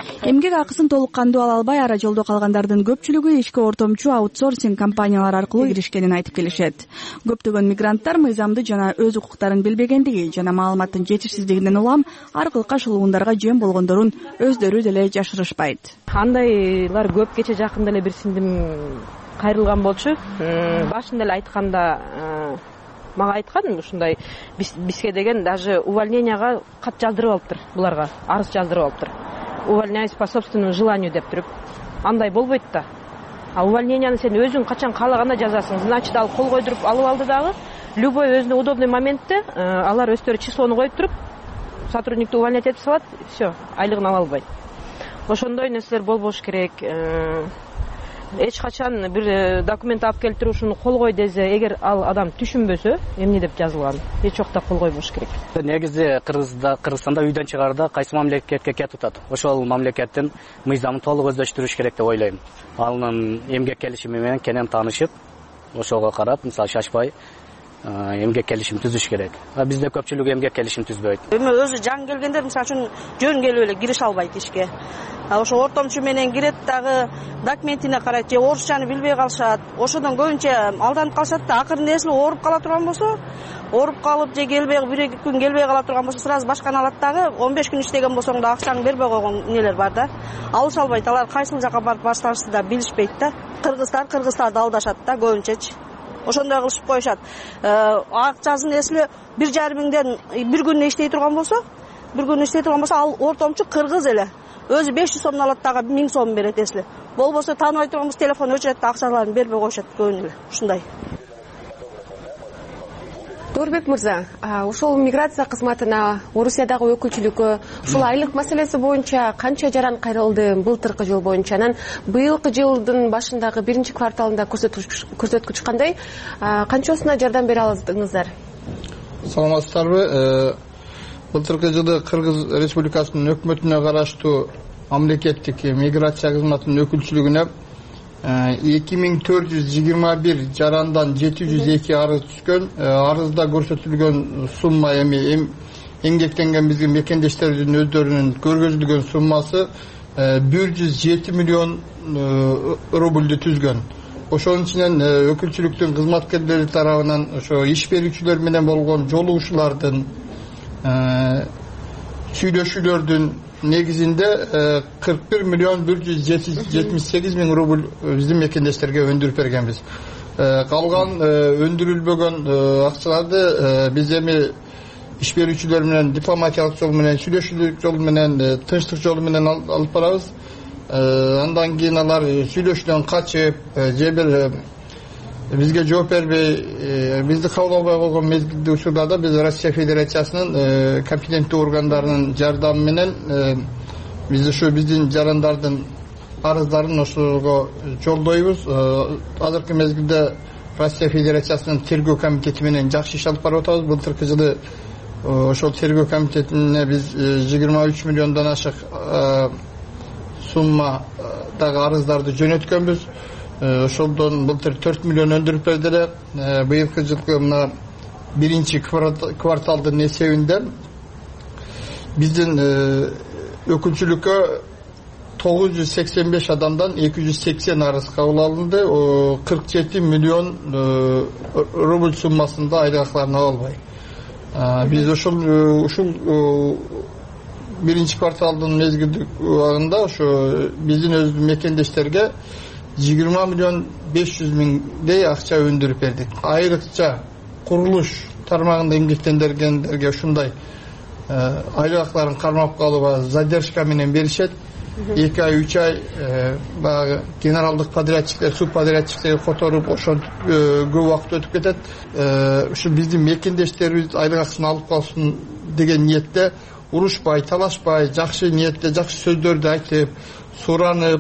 Speaker 1: Эмгек акысын толук кандуу ала албай ара жолдо калгандардын көпчүлүгү ишке ортомчу аутсорсинг компаниялар аркылуу киришкенин айтып келишет. Көптөгөн мигранттар мыйзамды жана өз укуктарын билбегендиги жана маалыматтын жетишсиздигинен улам ар кылка шылуундарга жем болгондорун өздөрү деле жашырышпайт.
Speaker 6: Андайлар көп. Кече жакында эле бир сиңдим кайрылган болчу. Башында эле айтканда мага айткан ушундай бизге деген даже увольненияга кат жаздырып алыптыр, буларга арыз жаздырып алыптыр. Увольняюсь по собственному желанию деп туруп. Андай болбойт да. Увольненияны сен өзүң качан каалаганда жазасың. Значит, ал кол койдуруп алып алды дагы. Любой өзүнө удобный моментте алар өздөрү числону коюп туруп, сотрудникти увольнять этип салат, все, айлыгын ала албайт. Ошондой нерселер болбош керек. Эч качан бир документ алып келип туруп ушуну кол кой десе, эгер ал адам түшүнбөсө, эмне деп жазылган, эч жокта кол койбош керек.
Speaker 23: Негизи Кыргызстанда үйдөн чыгаарда кайсы мамлекетке кетип атат, ошол мамлекеттин мыйзамын толук өздөштүрүш керек деп ойлойм. Анын эмгек келишими менен кенен таанышып, ошого карап, мисалы шашпай эмгек келишим түзүш керек. Бизде көпчүлүгү эмгек келишим түзбөйт.
Speaker 24: Эми өзү жаңы келгендер мисалы үчүн жөн келип эле кирише албайт ишке. Ошо ортомчу менен кирет дагы документине карайт, же орусчаны билбей калышат. Ошодон көбүнчө алданып калышат да, акырында эсли ооруп кала турган болсо, ооруп калып же келбей, 1-2 күн келбей кала турган болсо, сразу башканы алат дагы 15 күн иштеген болсоң да акчаңды бербей койгон нелер бар да. Алыша албайт, алар кайсыл жака барып башташты да билишпейт да. Кыргыздарды алдашат да көбүнчөчү. Ошондой кылышып коюшат. Акчасын эсле 1,5 миңден бир күнү иштей турган болсо, ал ортомчу кыргыз эле. Өзү 500 сомдон алат дагы 1000 сом берет эсли. Болбосо тааныбай турганбыз, телефон өчүрөт да акчаларын бербей коюшат көбүнө эле. Ушундай.
Speaker 19: Тоорбек мырза, ушул миграция кызматына Орусиядагы өкүлчүлүккө ушул айлык маселеси боюнча канча жаран кайрылды былтыркы жыл боюнча? Анан быйылкы жылдын башындагы 1-кварталында көрсөткүч кандай? Канчасына жардам бере алдыңыздар?
Speaker 25: Саламатсыздарбы? Былтыркы жылы Кыргыз Республикасынын өкмөтүнө караштуу мамлекеттик миграция кызматынын өкүлчүлүгүнө 2421 жарандан 702 арыз түшкөн. Арызда көрсөтүлгөн сумма эми эмгектенген биздин мекендештерибиздин өздөрүнүн көргөзүлгөн суммасы 107 миллион рубльдү түзгөн. Ошонун ичинен өкүлчүлүктүн кызматкерлери тарабынан ошо иш берүүчүлөр менен болгон жолугушуулардын сүйлөшүүлөрдүн негизинде 41 миллион 178 миң рубль биздин мекендештерге өндүрүп бергенбиз. Калган өндүрүлбөгөн акчаларды биз эми иш берүүчүлөр менен дипломатиялык жол менен, сүйлөшүүлүк жол менен, тынчтык жолу менен алып барабыз. Андан кийин алар сүйлөшүүдөн качып, же бир бизге жооп бербей, бизди кабыл албай койгон мезгилдүү учурларда биз Россия Федерациясынын компетенттүү органдарынын жардамы менен биз ушу биздин жарандардын арыздарын ошого жолдойбуз. Азыркы мезгилде Россия Федерациясынын тергөө комитети менен жакшы иш алып барып атабыз. Былтыркы жылы ошол тергөө комитетине биз 23 миллиондон ашык суммадагы арыздарды жөнөткөнбүз. Ошолдон былтыр 4 миллион өндүрүп бердилер. Быйылкы жылкы мына 1-кварталдын эсебинде биздин өкүлчүлүккө 985 адамдан 280 арыз кабыл алынды. 47 миллион рубль суммасында айлык акыларын ала албай. Биз ушул 1-кварталдын мезгилдик убагында ошо биздин өз мекендештерге 20 миллион 500 миңдей акча өндүрүп бердик. Айрыкча курулуш тармагында эмгектендергендерге ушундай айлык акыларын кармап калууга задержка менен беришет. 2 ай 3 ай баягы генералдык подрядчиктер, субподрядчиктерге которуп ошо көп убакыт өтүп кетет. Ушу биздин мекендештерибиз айлык акысын алып калсын деген ниетте урушпай, талашпай, жакшы ниетте, жакшы сөздөрдү айтып, суранып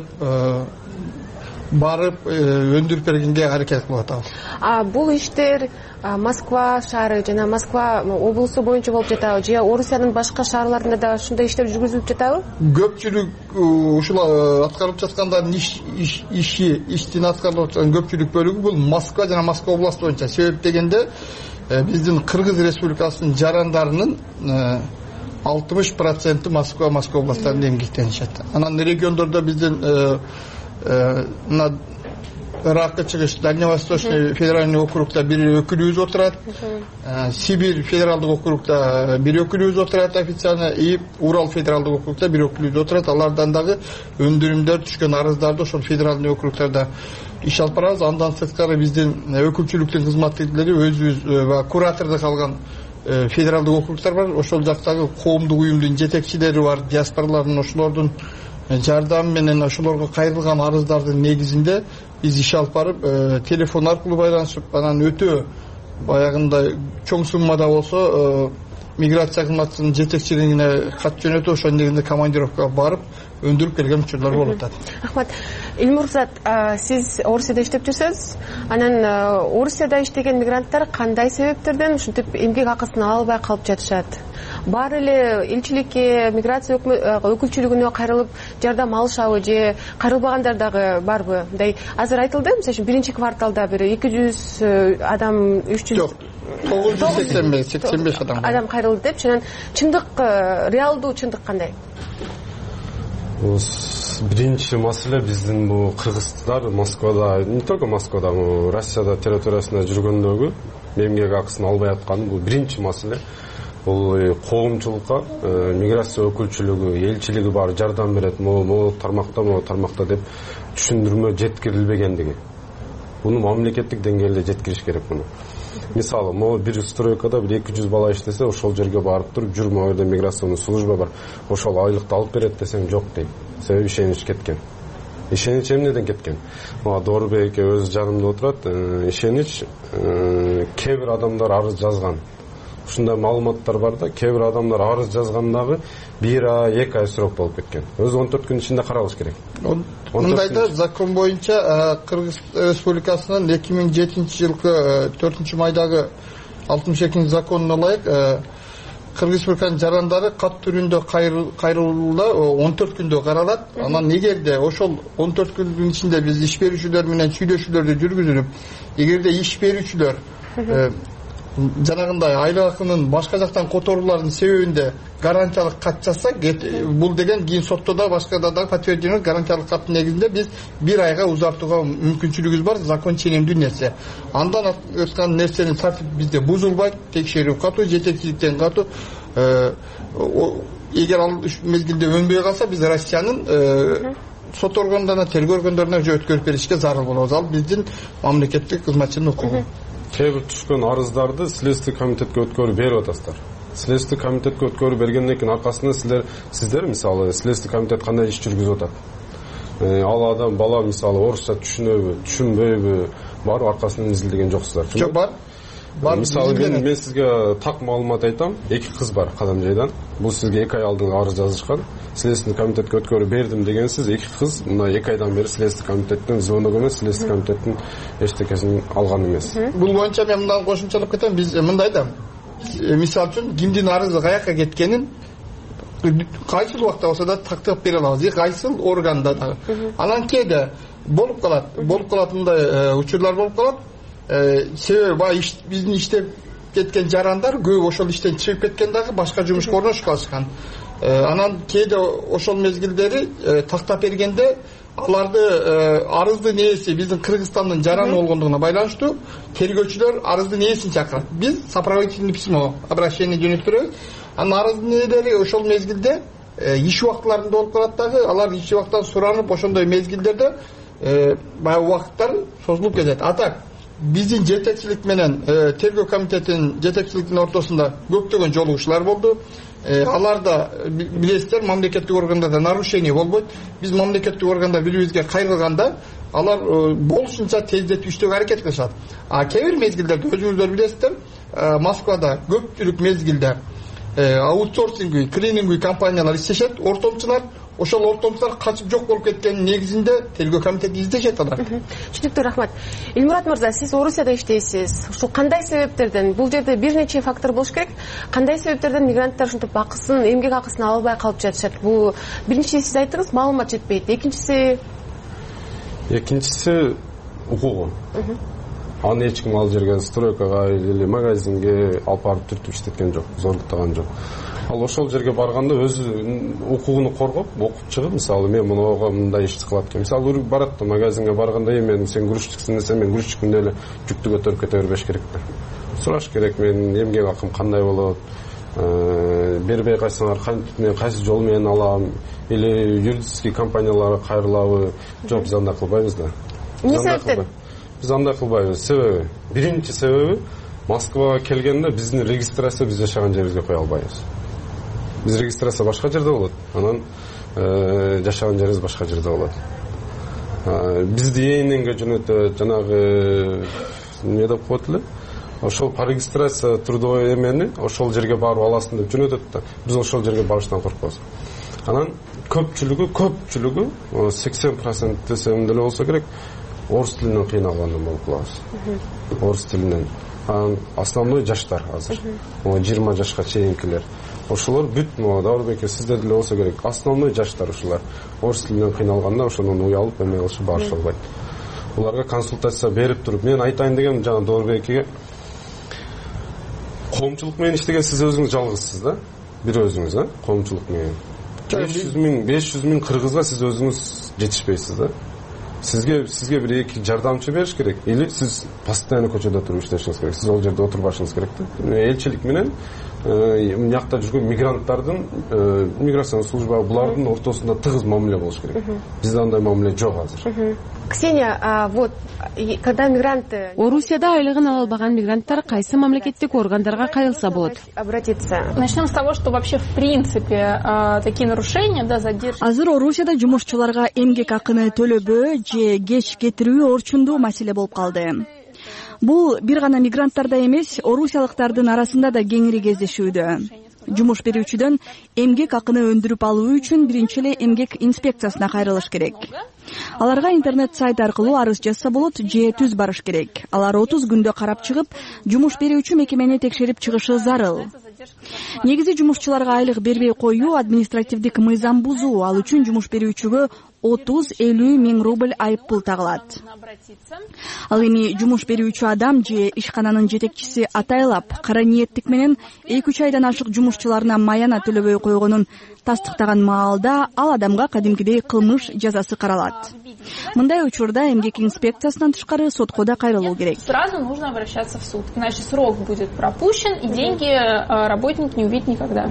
Speaker 25: барып өндүрүп бергенге аракет кылып атабыз.
Speaker 19: Бул иштер Москва шаары жана Москва облусу боюнча болуп жатабы же Орусиянын башка шаарларында да ушундай иштер жүргүзүлүп жатабы?
Speaker 25: Көпчүлүк ушул аткарылып жаткандардын иштин аткарылып жаткан көпчүлүк бөлүгү бул Москва жана Москва областы боюнча. Себеп дегенде биздин Кыргыз Республикасынын жарандарынын 60% Москва областарында эмгектенишет. Анан региондордо биздин мына Иракка чыгыш Дальневосточный федеральный округда бир өкүлүбүз отурат. Сибирь федералдык округда бир өкүлүбүз отурат официально, и Урал федералдык округда бир өкүлүбүз отурат. Алардан дагы өндүрүмдөр түшкөн арыздарды ошол федеральный округдарда иш алып барабыз. Андан сырткары биздин өкүлчүлүктүн кызматкерлери өзүбүз куратордо калган федералдык округдар бар. Ошол жактагы коомдук уюмдун жетекчилери бар, диаспоралардын, ошолордун жардамы менен ошолорго кайрылган арыздардын негизинде биз иш алып барып, телефон аркылуу байланышып, анан өтө баягындай чоң суммада болсо миграция кызматынын жетекчилигине кат жөнөтүп, ошол негизинде командировкага барып өндүрүп келген учурлар болуп атат.
Speaker 19: Рахмат. Илмурзат, сиз Орусияда иштеп жүрсөз, анан Орусияда иштеген мигранттар кандай себептерден ушинтип эмгек акысын ала албай калып жатышат? Баары эле элчиликке, миграция өкүлчүлүгүнө кайрылып жардам алышабы же кайрылбагандар дагы барбы? Мындай азыр айтылды, мисалы үчүн биринчи кварталда бир 200 адам, 300
Speaker 25: Жок, 985
Speaker 19: адам кайрылды деп, анан чындык, реалдуу чындык кандай?
Speaker 3: Биринчи маселе биздин бул кыргыздар Москвада, не только Москвада, Россияда территориясында жүргөндөгү эмгек акысын албай атканы бул биринчи маселе. Бул коомчулукка миграция өкүлчүлүгү, элчилиги бар жардам берет, могу тармакта деп түшүндүрмө жеткирилбегендиги. Буну мамлекеттик деңгээлде жеткириш керек буну. Мисалы, могу бир стройкада бир 200 бала иштесе, ошол жерге барып туруп, жүр, могу жерде миграционный служба бар, ошол айлыкты алып берет десең, жок дейт. Себеби ишенич кеткен. Ишенич эмнеден кеткен? Мага Доорбек эке өзү жанымда отурат. Ишенич кээ бир адамдар арыз жазган. Ушундай маалыматтар бар да, кээ бир адамдар арыз жазгандагы 1 ай, 2 ай срок болуп кеткен. Өзү 14 күн ичинде каралыш керек.
Speaker 25: Мындайда закон боюнча Кыргыз Республикасынын 2007-жылкы 4-майдагы 62 законуна ылайык Кыргыз Республикасынын жарандары кат түрүндө кайрылууда 14 күндө каралат. Анан эгерде ошол 14 күндүн ичинде биз иш берүүчүлөр менен сүйлөшүүлөрдү жүргүзүп, эгерде иш берүүчүлөр жанагындай айлык акынын башка жактан которуулардын себебинде гарантиялык кат жазса, бул деген кийин сотто да башкада да подтверждение гарантиялык каттын негизинде биз 1 айга узартууга мүмкүнчүлүгүбүз бар. Закон ченемдүү нерсе. Андан өткөн нерсенин тартип бизде бузулбайт, текшерүү катуу, жетекчиликтен катуу. Эгер ал мезгилде өнбөй калса, биз Россиянын сот органдарына, тергөө органдарына өткөрүп беришке зарыл болобуз. Ал биздин мамлекеттик кызматчынын укугу.
Speaker 3: Кээ бир түшкөн арыздарды Следственный комитетке өткөрүп берип атасыздар. Следственный комитетке өткөрүп бергенден кийин аркасында сиздер мисалы Следственный комитет кандай иш жүргүзүп атат? Ал адам бала мисалы орусча түшүнөбү, түшүнбөйбү, барып аркасынан изилдеген жоксуздар.
Speaker 25: Жок, бар.
Speaker 3: Мисалы мен сизге так маалымат айтам. 2 кыз бар Кадамжайдан. Бул сизге 2 ай алдын арыз жазышкан. Следственный комитетке өткөрүп бердим деген сиз 2 кыз мына 2 айдан бери Следственный комитеттен звонок эмес, Следственный комитеттин эчтекесин алган эмес.
Speaker 25: Бул боюнча мен мындан кошумчалап кетем. Биз мындай да, мисалы үчүн кимдин арызы каяка кеткенин кайсыл убакта болсо да тактап бере алабыз. Кайсыл органда да. Анан кээде болуп калат мындай учурлар болуп калат. Себеби биздин иштеп кеткен жарандар көп ошол иштен чыгып кеткен дагы башка жумушка орношуп калышкан. Анан кээде ошол мезгилдери тактап бергенде аларды арыздын ээси биздин Кыргызстандын жараны болгондугуна байланыштуу тергөөчүлөр арыздын ээсин чакырат. Биз сопроводительный письмо, обращение жөнөттүрөбүз. Анан арыздын ээлери ошол мезгилде иш убактыларында болуп калат дагы, алар иш убактан суранып ошондой мезгилдерде баягы убакыттар созулуп кетет. Атак биздин жетекчилик менен тергөө комитетинин жетекчилигинин ортосунда көптөгөн жолугушуулар болду. Аларда билесиздер, мамлекеттик органдарда нарушение болбойт. Биз мамлекеттик органдар бирибизге кайрылганда алар болушунча тездетип иштөөгө аракет кылышат. Кээ бир мезгилдерде өзүңүздөр билесиздер, Москвада көпчүлүк мезгилде аутсорсинг, клининг компаниялар иштешет, ортомчулар. Ошол ортомчулар качып жок болуп кеткенин негизинде тергөө комитети издешет алар.
Speaker 19: Түшүнүктүү, рахмат. Илмурат мырза, сиз Орусияда иштейсиз. Ушул кандай себептерден? Бул жерде бир нече фактор болуш керек. Кандай себептерден мигранттар ушинтип акысын, эмгек акысын ала албай калып жатышат? Бул биринчи сиз айттыңыз, маалымат жетпейт. Экинчиси
Speaker 3: укугу. аны эч ким ал жерге стройкага или магазинге алып барып түртүп иштеткен жок, зордуктаган жок. Ал ошол жерге барганда өзү укугуну коргоп, окуп чыгып, мисалы мен мынага мындай ишти кылат экен. Мисалы барат да магазинге барганда, мен сен грузчиксиң десе, мен грузчикмин эле жүктү көтөрүп кете бербеш керек да. Сураш керек, мен эмгек акым кандай болот, бербей кайсыңар мен кайсы жол менен алам, или юридический компанияларга кайрылабы? Жок, биз андай кылбайбыз да.
Speaker 19: Эмне себептен?
Speaker 3: Биз андай кылбайбыз. Себеби, биринчи себеби, Москвага келгенде биздин регистрация биз жашаган жерибизге кое албайбыз. Биз регистрация башка жерде болот, анан жашаган жерибиз башка жерде болот. Бизди ЭННге жөнөтөт, жанагы эмне деп коет эле? Ошол по регистрация трудовой эмени ошол жерге барып аласың деп жөнөтөт да. Биз ошол жерге барыштан коркпойбуз. Анан көпчүлүгү 80% десем деле болсо керек, орус тилинен кыйналгандан болуп калабыз. Орус тилинен. Основной жаштар азыр. 20 жашка чейинкилер. Ошолор бүт Даурбеке сизде деле болсо керек. Основной жаштар ушулар. Орус тилинен кыйналганда ошондон уялып эме кылышып барыша албайт. Буларга консультация берип туруп, мен айтайын дегем жана Даурбекеге, коомчулук менен иштеген сиз өзүңүз жалгызсыз да? Бир өзүңүз, коомчулук менен. 500 миң кыргызга сиз өзүңүз жетишпейсиз да? Сизге бир эки жардамчы бериш керек, или сиз постоянно көчөдө туруп иштешиңиз керек. Сиз ол жерде отурбашыңыз керек да. Элчилик менен мынакта жүргөн мигранттардын, миграцион служба булардын ортосунда тыгыз мамиле болуш керек. Бизде андай мамиле жок азыр.
Speaker 19: Ксения, вот когда мигранты
Speaker 5: Орусияда айлыгын ала албаган мигранттар кайсы мамлекеттик органдарга кайрылса болот?
Speaker 19: Обратиться.
Speaker 7: Начнем с того, что вообще в принципе такие нарушения, да, задержки.
Speaker 1: Азыр Орусияда жумушчуларга эмгек акыны төлөбөө же кеч кетирүү орчундуу маселе болуп калды. Бул бир гана мигранттарда эмес, орусиялыктардын арасында да кеңири кездешүүдө. Жумуш берүүчүдөн эмгек акыны өндүрүп алуу үчүн биринчи эле эмгек инспекциясына кайрылыш керек. Аларга интернет сайт аркылуу арыз жазса болот же түз барыш керек. Алар 30 күндө карап чыгып, жумуш берүүчү мекемени текшерип чыгышы зарыл. Негизи жумушчуларга айлык бербей коюу административдик мыйзам бузуу, ал үчүн жумуш берүүчүгө 30-50 миң рубль айыппул тагылат. Ал эми жумуш берүүчү адам же ишкананын жетекчиси атайлап, кара ниеттик менен 2-3 айдан ашык жумушчуларына маяна төлөбөй койгонун тастыктаган маалда ал адамга кадимкидей кылмыш жазасы каралат. Мындай учурда эмгек инспекциясынан тышкары сотко да кайрылуу керек.
Speaker 7: Сразу нужно обращаться в суд, иначе срок будет пропущен и деньги работник не увидит никогда.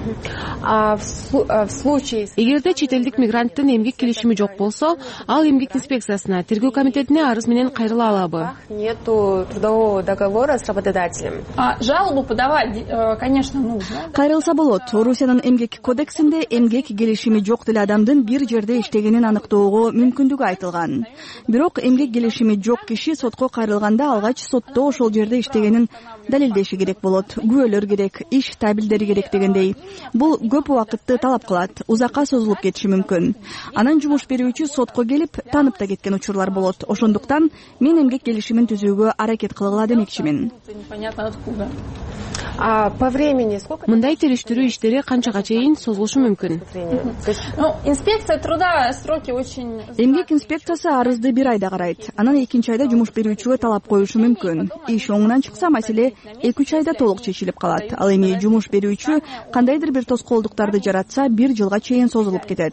Speaker 19: В случае
Speaker 5: эгерде чет элдик мигранттын эмгек келишими жок болсо, ал эмгек инспекциясына, тергөө комитетине арыз менен кайрыла алабы?
Speaker 19: Нету трудового договора с работодателем.
Speaker 7: Жалобу подавать, конечно, нужно.
Speaker 1: Кайрылса болот. Орусиянын эмгек кодексинде эмгек келишими жок деле адамдын бир жерде иштегенин аныктоого мүмкүндүгү айтылган. Бирок эмгек келишими жок киши сотко кайрылганда алгач сотто ошол жерде иштегенин далилдеши керек болот. Күбөлөр керек, иш табилдери керек дегендей. Бул көп убакытты талап кылат, узакка созулуп кетиши мүмкүн. Анан жумуш берүүчү сотко келип, танып да кеткен учурлар болот. Ошондуктан мен эмгек келишимин түзүүгө аракет кылгыла демекчимин.
Speaker 7: Непонятно откуда.
Speaker 19: По времени сколько?
Speaker 5: Мындай териштирүү иштери канчага чейин созулушу мүмкүн?
Speaker 7: Инспекция труда сроки очень.
Speaker 1: Эмгек инспекциясы арызды 1 айда карайт. Анан 2-нчи айда жумуш берүүчүгө талап коюшу мүмкүн. Иш оңунан чыкса, маселе 2-3 айда толук чечилип калат. Ал эми жумуш берүүчү кандайдыр бир тоскоолдуктарды жаратса, 1 жылга чейин созулуп кетет.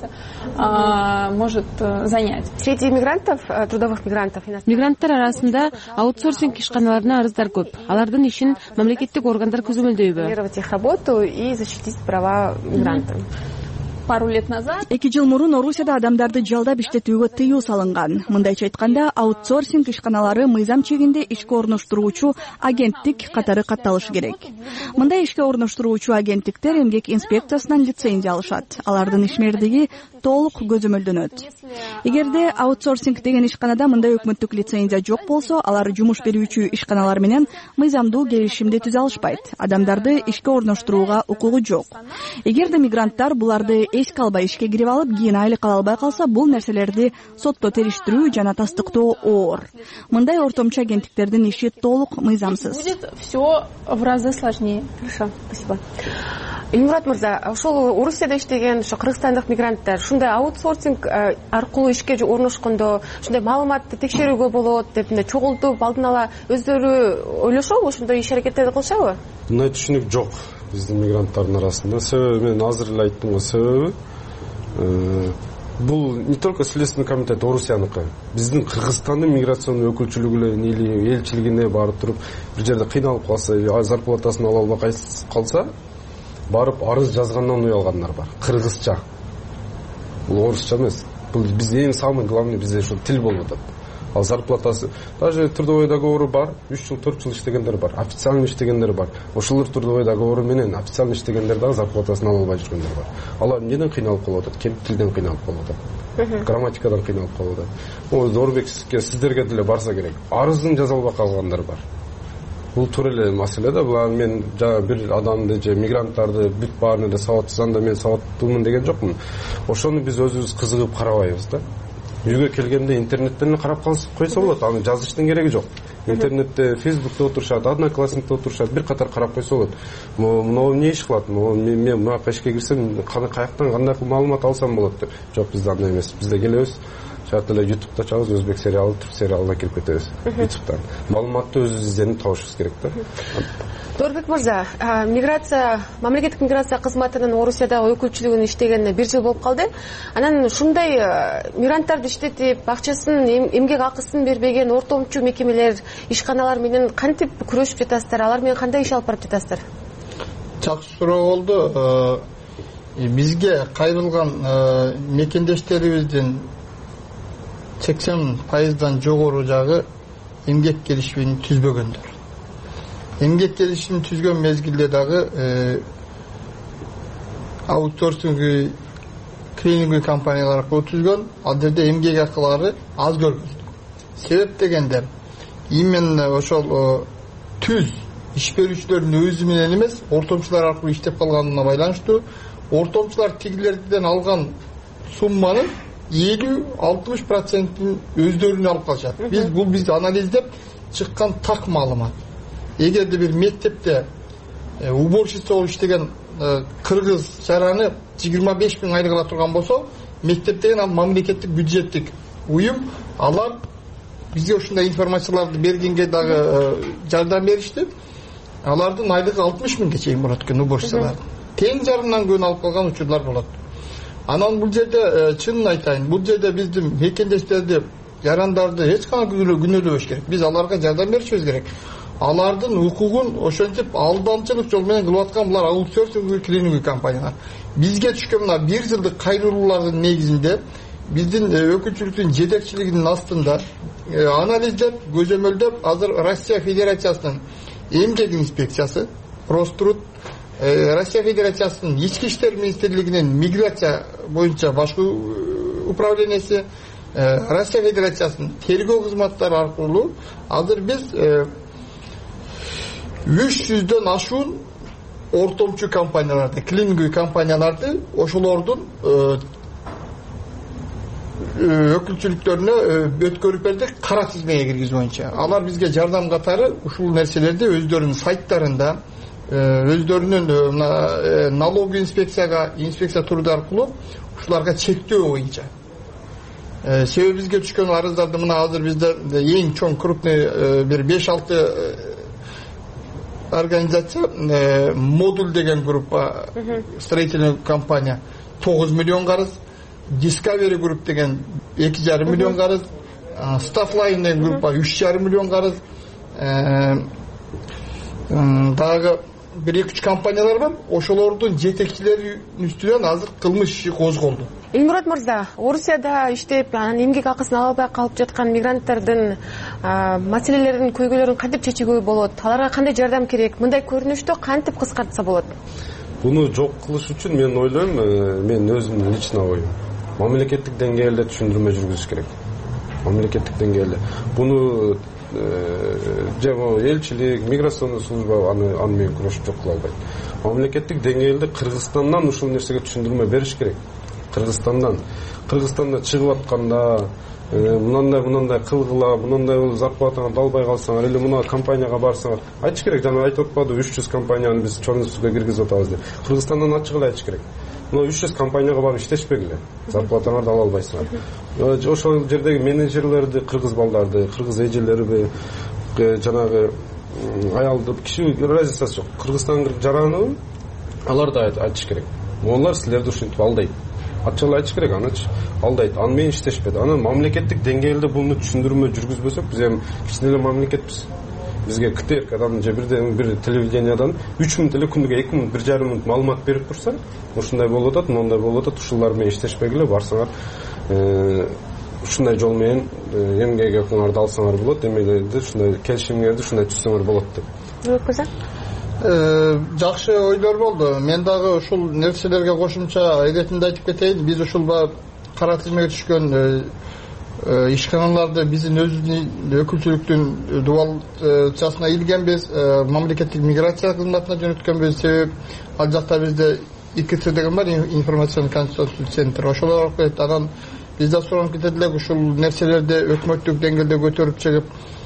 Speaker 7: Может занять.
Speaker 19: Среди мигрантов, трудовых мигрантов.
Speaker 5: Мигранттар арасында аутсорсинг ишканаларына арыздар көп. Алардын ишин мамлекеттик органдар көзөмөлдөйбү?
Speaker 19: Их работу и защитить права мигрантов.
Speaker 7: Пару лет назад
Speaker 1: 2 жыл мурун Орусияда адамдарды жалдап иштетүүгө тыюу салынган. Мындайча айтканда, аутсорсинг ишканалары мыйзам чегинде ишке орноштуруучу агенттик катары катталышы керек. Мындай ишке орноштуруучу агенттиктер эмгек инспекциясынан лицензия алышат. Алардын ишмердиги толук көзөмөлдөнөт. Эгерде аутсорсинг деген ишканада мындай өкмөттүк лицензия жок болсо, алар жумуш берүүчү ишканалар менен мыйзамдуу келишимди түзө алышпайт. Адамдарды ишке орноштурууга укугу жок. Эгерде мигранттар буларды эске албай ишке кирип алып, кийин айлык ала албай калса, бул нерселерди сотто териштирүү жана тастыктоо оор. Мындай ортомчу агенттиктердин иши толук мыйзамсыз.
Speaker 7: Будет все в разы сложнее.
Speaker 19: Хорошо, спасибо. Элмурат мырза, ошол Орусияда иштеген ошо кыргызстандык мигранттар ушундай аутсорсинг аркылуу ишке орношкондо ушундай маалыматты текшерүүгө болот деп мындай чогултуп алдын ала өздөрү ойлошобу, ошондой иш аракеттерди кылышабы?
Speaker 3: Мындай түшүнүк жок биздин мигранттардын арасында. Себеби мен азыр эле айттым го, себеби бул не только Следственный комитет Орусияныкы, биздин Кыргызстандын миграционный өкүлчүлүгүнө или элчилигине барып туруп бир жерде кыйналып калса, зарплатасын ала албай калса, барып арыз жазгандан уялгандар бар. Кыргызча. Бул орусча эмес. Бул биздин эң самый главный бизде ошо тил болуп атат. Ал зарплатасы даже трудовой договору бар, 3 жыл 4 жыл иштегендер бар, официально иштегендер бар. Ошолор трудовой договору менен официально иштегендер дагы зарплатасын ала албай жүргөндөр бар. Алар эмнеден кыйналып калып атат? Кем тилден кыйналып калып атат. Грамматикадан кыйналып калып атат. Могу Зорбекке сиздерге деле барса керек. Арызын жаза албай калгандар бар. Бул туура эле маселе да. Бул мен жана бир адамды же мигранттарды бүт баарын эле сабатсыз, анда мен сабаттуумун деген жокмун. Ошону биз өзүбүз кызыгып карабайбыз да. Үйгө келгенде интернеттен карап койсо болот, аны жазыштын кереги жок. Интернетте, Фейсбукта отурушат, Одноклассникте отурушат, бир катар карап койсо болот. Мына эмне иш кылат? Мен мына ишке кирсем, каяктан кандай маалымат алсам болот деп. Жок, бизде андай эмес. Бизде келебиз, шарт эле YouTube'да чабыз, өзбек сериалы, түрк сериалына кирип кетебиз. YouTube'дан. Маалыматты өзүбүз изденип табышыбыз керек да.
Speaker 19: Дорбек мырза, мамлекеттик миграция кызматынын Орусиядагы өкүлчүлүгүнүн иштегенине 1 жыл болуп калды. Анан ушундай мигранттарды иштетип, акчасын, эмгек акысын бербеген ортомчу мекемелер, ишканалар менен кантип күрөшүп жатасыздар? Алар менен кандай иш алып барып жатасыздар?
Speaker 25: Жакшы суроо болду. Бизге кайрылган мекендештерибиздин 80%дан жогору жагы эмгек келишимин түзбөгөндөр. Эмгек келишимин түзгөн мезгилде дагы аутсорсинг клинингдик компаниялар аркылуу түзгөн. Ал жерде эмгек акылары аз көргөздү. Себеп дегенде именно ошол түз иш берүүчүлөрдүн өзү менен эмес, ортомчулар аркылуу иштеп калганына байланыштуу. Ортомчулар тигилерден алган сумманын 50-60%-ин өздөрүнө алып калышат. Биз анализдеп чыккан так маалымат. Эгерде бир мектепте уборщица болуп иштеген кыргыз чараны 25 000 айлык ала турган болсо, мектеп деген ал мамлекеттик бюджеттик уюм, алар бизге ушундай информацияларды бергенге дагы жардам беришти. Алардын айлыгы 60 000 чейин болот экен уборщицалар. Тең жарымдан көбүн алып калган учурлар болот. Анан бул жерде чынын айтайын, бул жерде биздин мекендештерди, жарандарды эч кандай күнөөлөбөш керек. Биз аларга жардам беришибиз керек. Алардын укугун ошентип алдамчылык жол менен кылып аткан булар аутсорсинг клинингдик компаниялар. Бизге түшкөн мына 1 жылдык кайрылуулардын негизинде биздин өкүлчүлүктүн жетекчилигинин астында анализдеп, көзөмөлдөп, азыр Россия Федерациясынын эмгек инспекциясы, Роструд, Россия Федерациясынын ички иштер министрлигинин миграция боюнча башкы управленияси, Россия Федерациясынын тергөө кызматтары аркылуу азыр биз 300дөн ашуун ортомчу компанияларды, клинингдик компанияларды ошолордун өкүлчүлүктөрүнө өткөрүп бердик кара тизмеге киргизүү боюнча. Алар бизге жардам катары ушул нерселерди өздөрүнүн сайттарында, өздөрүнүн налоговый инспекция туруду аркылуу ушуларга чектөө боюнча. Себеби бизге түшкөн арыздарды мына азыр бизде эң чоң крупный бир 5-6 организация, модуль деген группа, строительная компания 9 миллион карыз, Discovery Group деген 2,5 миллион карыз, Staffline деген группа 3,5 миллион карыз, дагы 1-2 компаниялар бар, ошолордун жетекчилеринин үстүнөн азыр кылмыш иши козголду.
Speaker 19: Элмурат мырза, Орусияда иштеп, анан эмгек акысын ала албай калып жаткан мигранттардын маселелерин, көйгөйлөрүн кантип чечүүгө болот? Аларга кандай жардам керек? Мындай көрүнүштү кантип кыскартса болот?
Speaker 3: Буну жок кылыш үчүн мен ойлойм, мен өзүмдүн лично оюм, мамлекеттик деңгээлде түшүндүрмө жүргүзүш керек. Мамлекеттик деңгээлде. Буну же элчилик, миграционный служба аны менен күрөшүп жок кыла албайт. Мамлекеттик деңгээлде Кыргызстандан ушул нерсеге түшүндүрмө бериш керек. Кыргызстанда чыгып атканда мындай кылгыла, мындай зарплатаңарды албай калсаңар или мына компанияга барсаңар айтыш керек. Жана айтып атпадыбы 300 компанияны биз чоң спискке киргизип атабыз деп. Кыргызстандан ачык эле айтыш керек. Мына 300 компанияга барып иштешпегиле, зарплатаңарды ала албайсыңар. Ошол жердеги менеджерлерди, кыргыз балдарды, кыргыз эжелерби, жанагы аялды киши разницасы жок. Кыргызстан жараны алар да айтыш керек. Олар силерди ушинтип алдайт. Ачык айтыш керек, аначы алдайт. Аны менен иштешпеди. Аны мамлекеттик деңгээлде буну түшүндүрмө жүргүзбөсөк, биз эми кичине эле мамлекетпиз. Бизге КТРКдан же бир телевидениядан 3 мүнөт эле күнүгө 2 мүнөт, 1,5 мүнөт маалымат берип турса, ушундай болуп атат, мындай болуп атат, ушулар менен иштешпегиле, барсаңар ушундай жол менен эмгек акыңарды алсаңар болот, эмелерди ушундай келишимдерди ушундай түзсөңөр болот деп.
Speaker 25: Жакшы ойлор болду. Мен дагы ушул нерселерге кошумча иретинде айтып кетейин. Биз ушул кара тизмеге түшкөн ишканаларды биздин өзүбүздүн өкүлчүлүктүн дубалчасына илгенбиз, мамлекеттик миграция кызматына жөнөткөнбүз. Себеп ал жакта бизде ИКЦ деген бар, информационный консультационный центр. Ошолор аркылуу анан биз да суранып кетет элек ушул нерселерди өкмөттүк деңгээлде көтөрүп чыгып,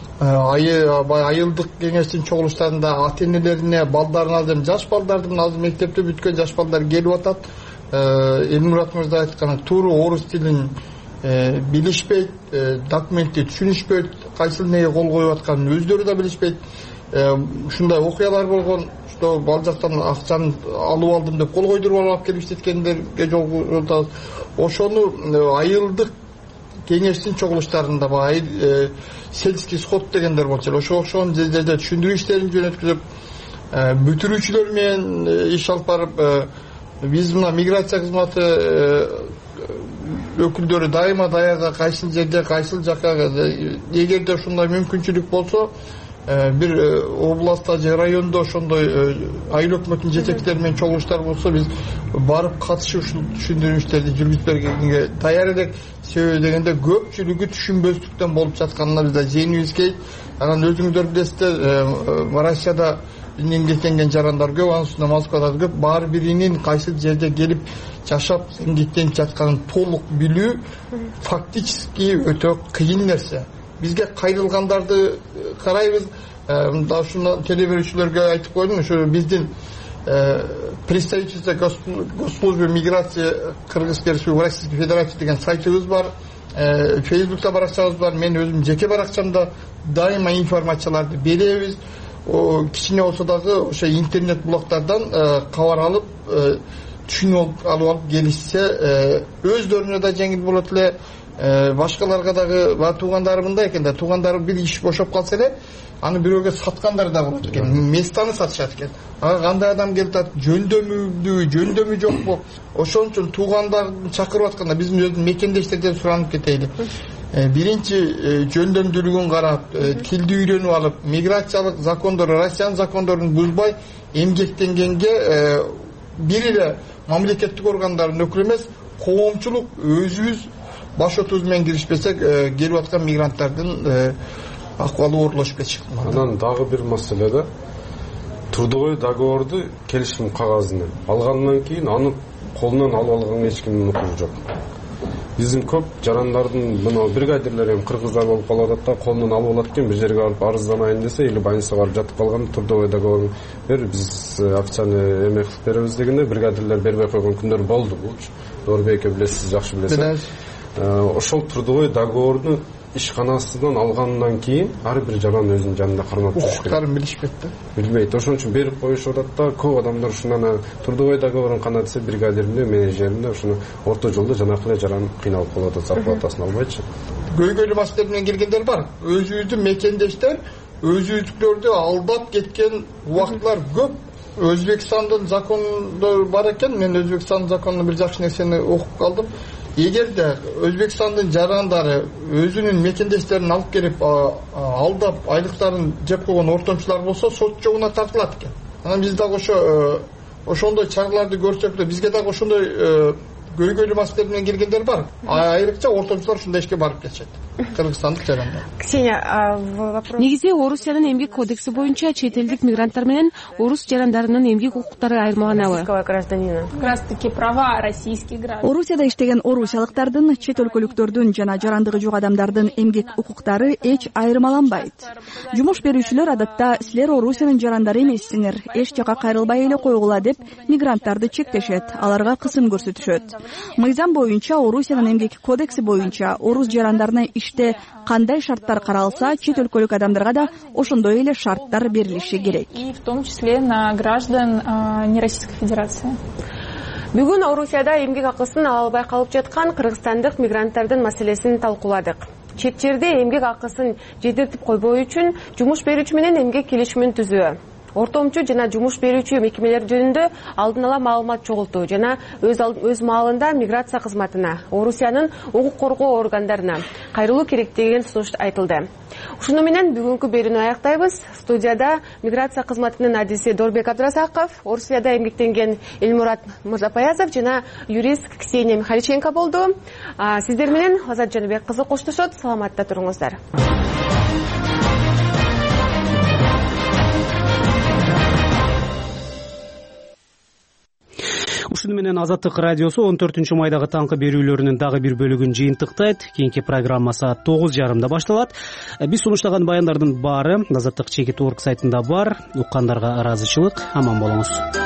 Speaker 25: айылдык кеңештин чогулуштарында ата-энелерине балдарын азыр жаш балдардын азыр мектепти бүткөн жаш балдар келип атат. Элмурат мырза айтканы туура орус тилин билишпейт, документти түшүнүшпөйт, кайсыл неге кол коюп атканын өздөрү да билишпейт. Ушундай окуялар болгон, что бал жактан акчаны алып алдым деп кол койдуруп алып келип иштеткендерге жолугутабыз. Ошону айылдык кеңештин чогулуштарында сельский сход дегендер болчу. Ошол жерде түшүндүрүү иштерин жөнөткүзүп, бүтүрүүчүлөр менен иш алып барып, биз мына миграция кызматы өкүлдөрү дайыма даярда кайсыл жерде, кайсыл жака, эгерде ушундай мүмкүнчүлүк болсо, бир областта же райондо ошондой айыл өкмөтүнүн жетекчилери менен чогулуштар болсо, биз барып катышып ушул түшүндүрүү иштерди жүргүзүп бергенге даяр элек. Себеби дегенде көпчүлүгү түшүнбөстүктөн болуп жатканына биз да жеңибиз келет. Анан өзүңүздөр билесиздер, Россияда эмгектенген жарандар көп, анын үстүнө Москвада көп. Баары биринин кайсы жерде келип жашап эмгектенип жатканын толук билүү фактически өтө кыйын нерсе. Бизге кайрылгандарды карайбыз. Мында ушуну телеберүүчүлөргө айтып койдум, ушу биздин представительство госслужбы миграции Кыргызской Республики Российской Федерации деген сайтыбыз бар. Фейсбукта баракчабыз бар. Мен өзүм жеке баракчамда дайыма информацияларды беребиз. Кичине болсо дагы ошо интернет блоктардан кабар алып, түшүнүп алып келишсе, өздөрүнө да жеңил болот эле. Башкаларга дагы туугандары мындай экен да, туугандары бир иш бошоп калса эле, аны бирөөгө саткандар да болот экен. Местаны сатышат экен. Кандай адам келип атат, жөндөмү жокпу? Ошон үчүн туугандарды чакырып атканда биздин өзүбүздүн мекендештерден суранып кетейли. Биринчи жөндөмдүүлүгүн карап, тилди үйрөнүп алып, миграциялык закондорду, Россиянын закондорун бузбай эмгектенгенге бир эле мамлекеттик органдардын өкүлү эмес, коомчулук өзүбүз баш отубуз менен киришпесек, келип аткан мигранттардын акыбалы оорлошуп кетиши.
Speaker 3: Анан дагы бир маселе да, трудовой договорду келишим кагазын алгандан кийин аны колунан алып алган эч кимдин укугу жок. Биздин көп жарандардын мына бригадирлер эми кыргыздар болуп калып атат да, колунан алып алат экен, бир жерге барып арызданайын десе или больницага барып жатып калганда трудовой договор бер, биз официальный эме кылып беребиз дегенде бригадирлер бербей койгон күндөр болду. Булчу Дорбейке билесиз, жакшы билесиз. Ошол трудовой договорду ишканасынан алгандан кийин ар бир жаран өзүнүн жанында кармап жүрүш керек. Укуктарын билишпейт да. Билбейт. Ошон үчүн берип коюшуп атат да, көп адамдар ушундан трудовой договорун кана десе бригадиринде, менеджеринде ушуну орто жолдо жанакы эле жаран кыйналып калып атат, зарплатасын албайчы.
Speaker 25: Көйгөйлүү маселе менен келгендер бар. Өзүбүздүн мекендештер өзүбүздүкүлөрдү алдап кеткен убактылар көп. Өзбекстандын закондору бар экен. Мен Өзбекстандын законунда бир жакшы нерсени окуп калдым. Эгерде Өзбекстандын жарандары өзүнүн мекендештерин алып келип алдап айлыктарын жеп койгон ортомчулар болсо, сот жогуна тартылат экен. Анан биз дагы ошондой чараларды көрсөк да, бизге дагы ошондой көйгөйлүү маселелер менен келгендер бар. Айрыкча ортомчулар ушундай ишке барып кетишет. Кыргызстандык жарандар.
Speaker 19: Ксения, вопрос. Негизи Орусиянын эмгек кодекси боюнча чет элдик мигранттар менен орус жарандарынын эмгек укуктары айырмаланабы?
Speaker 7: Как раз таки права российских граждан.
Speaker 1: Орусияда иштеген орусиялыктардын, чет өлкөлүктөрдүн жана жарандыгы жок адамдардын эмгек укуктары эч айырмаланбайт. Жумуш берүүчүлөр адатта силер Орусиянын жарандары эмессиңер, эч жака кайрылбай эле койгула деп мигранттарды чектешет, аларга кысым көрсөтүшөт. Мыйзам боюнча Орусиянын эмгек кодекси боюнча орус жарандарына иште кандай шарттар каралса, чет өлкөлүк адамдарга да ошондой эле шарттар берилиши керек.
Speaker 7: И в том числе на граждан не Российской Федерации.
Speaker 19: Бүгүн Орусияда эмгек акысын ала албай калып жаткан кыргызстандык мигранттардын маселесин талкууладык. Чет жерде эмгек акысын жетиртип койбоо үчүн жумуш берүүчү менен эмгек келишимин түзүү, ортомчу жана жумуш берүүчү мекемелер жөнүндө алдын ала маалымат чогултуу жана өз маалында миграция кызматына, Орусиянын укук коргоо органдарына кайрылуу керек деген сунуш айтылды. Ушуну менен бүгүнкү берүүнү аяктайбыз. Студияда миграция кызматынын адиси Дорбек Абдыразаков, Орусияда эмгектенген Элмурат Мырзапаязов жана юрист Ксения Михаличенко болду. Сиздер менен Азат Жаныбек кызы коштошот. Саламатта туруңуздар.
Speaker 2: Ушуну менен Азаттык радиосу 14-майдагы таңкы берүүлөрүнүн дагы бир бөлүгүн жыйынтыктайт. Кийинки программа саат 9:30 башталат. Биз сунуштаган баяндардын баары Азаттык чекит.org сайтында бар. Уккандарга ыраазычылык. Аман болуңуз.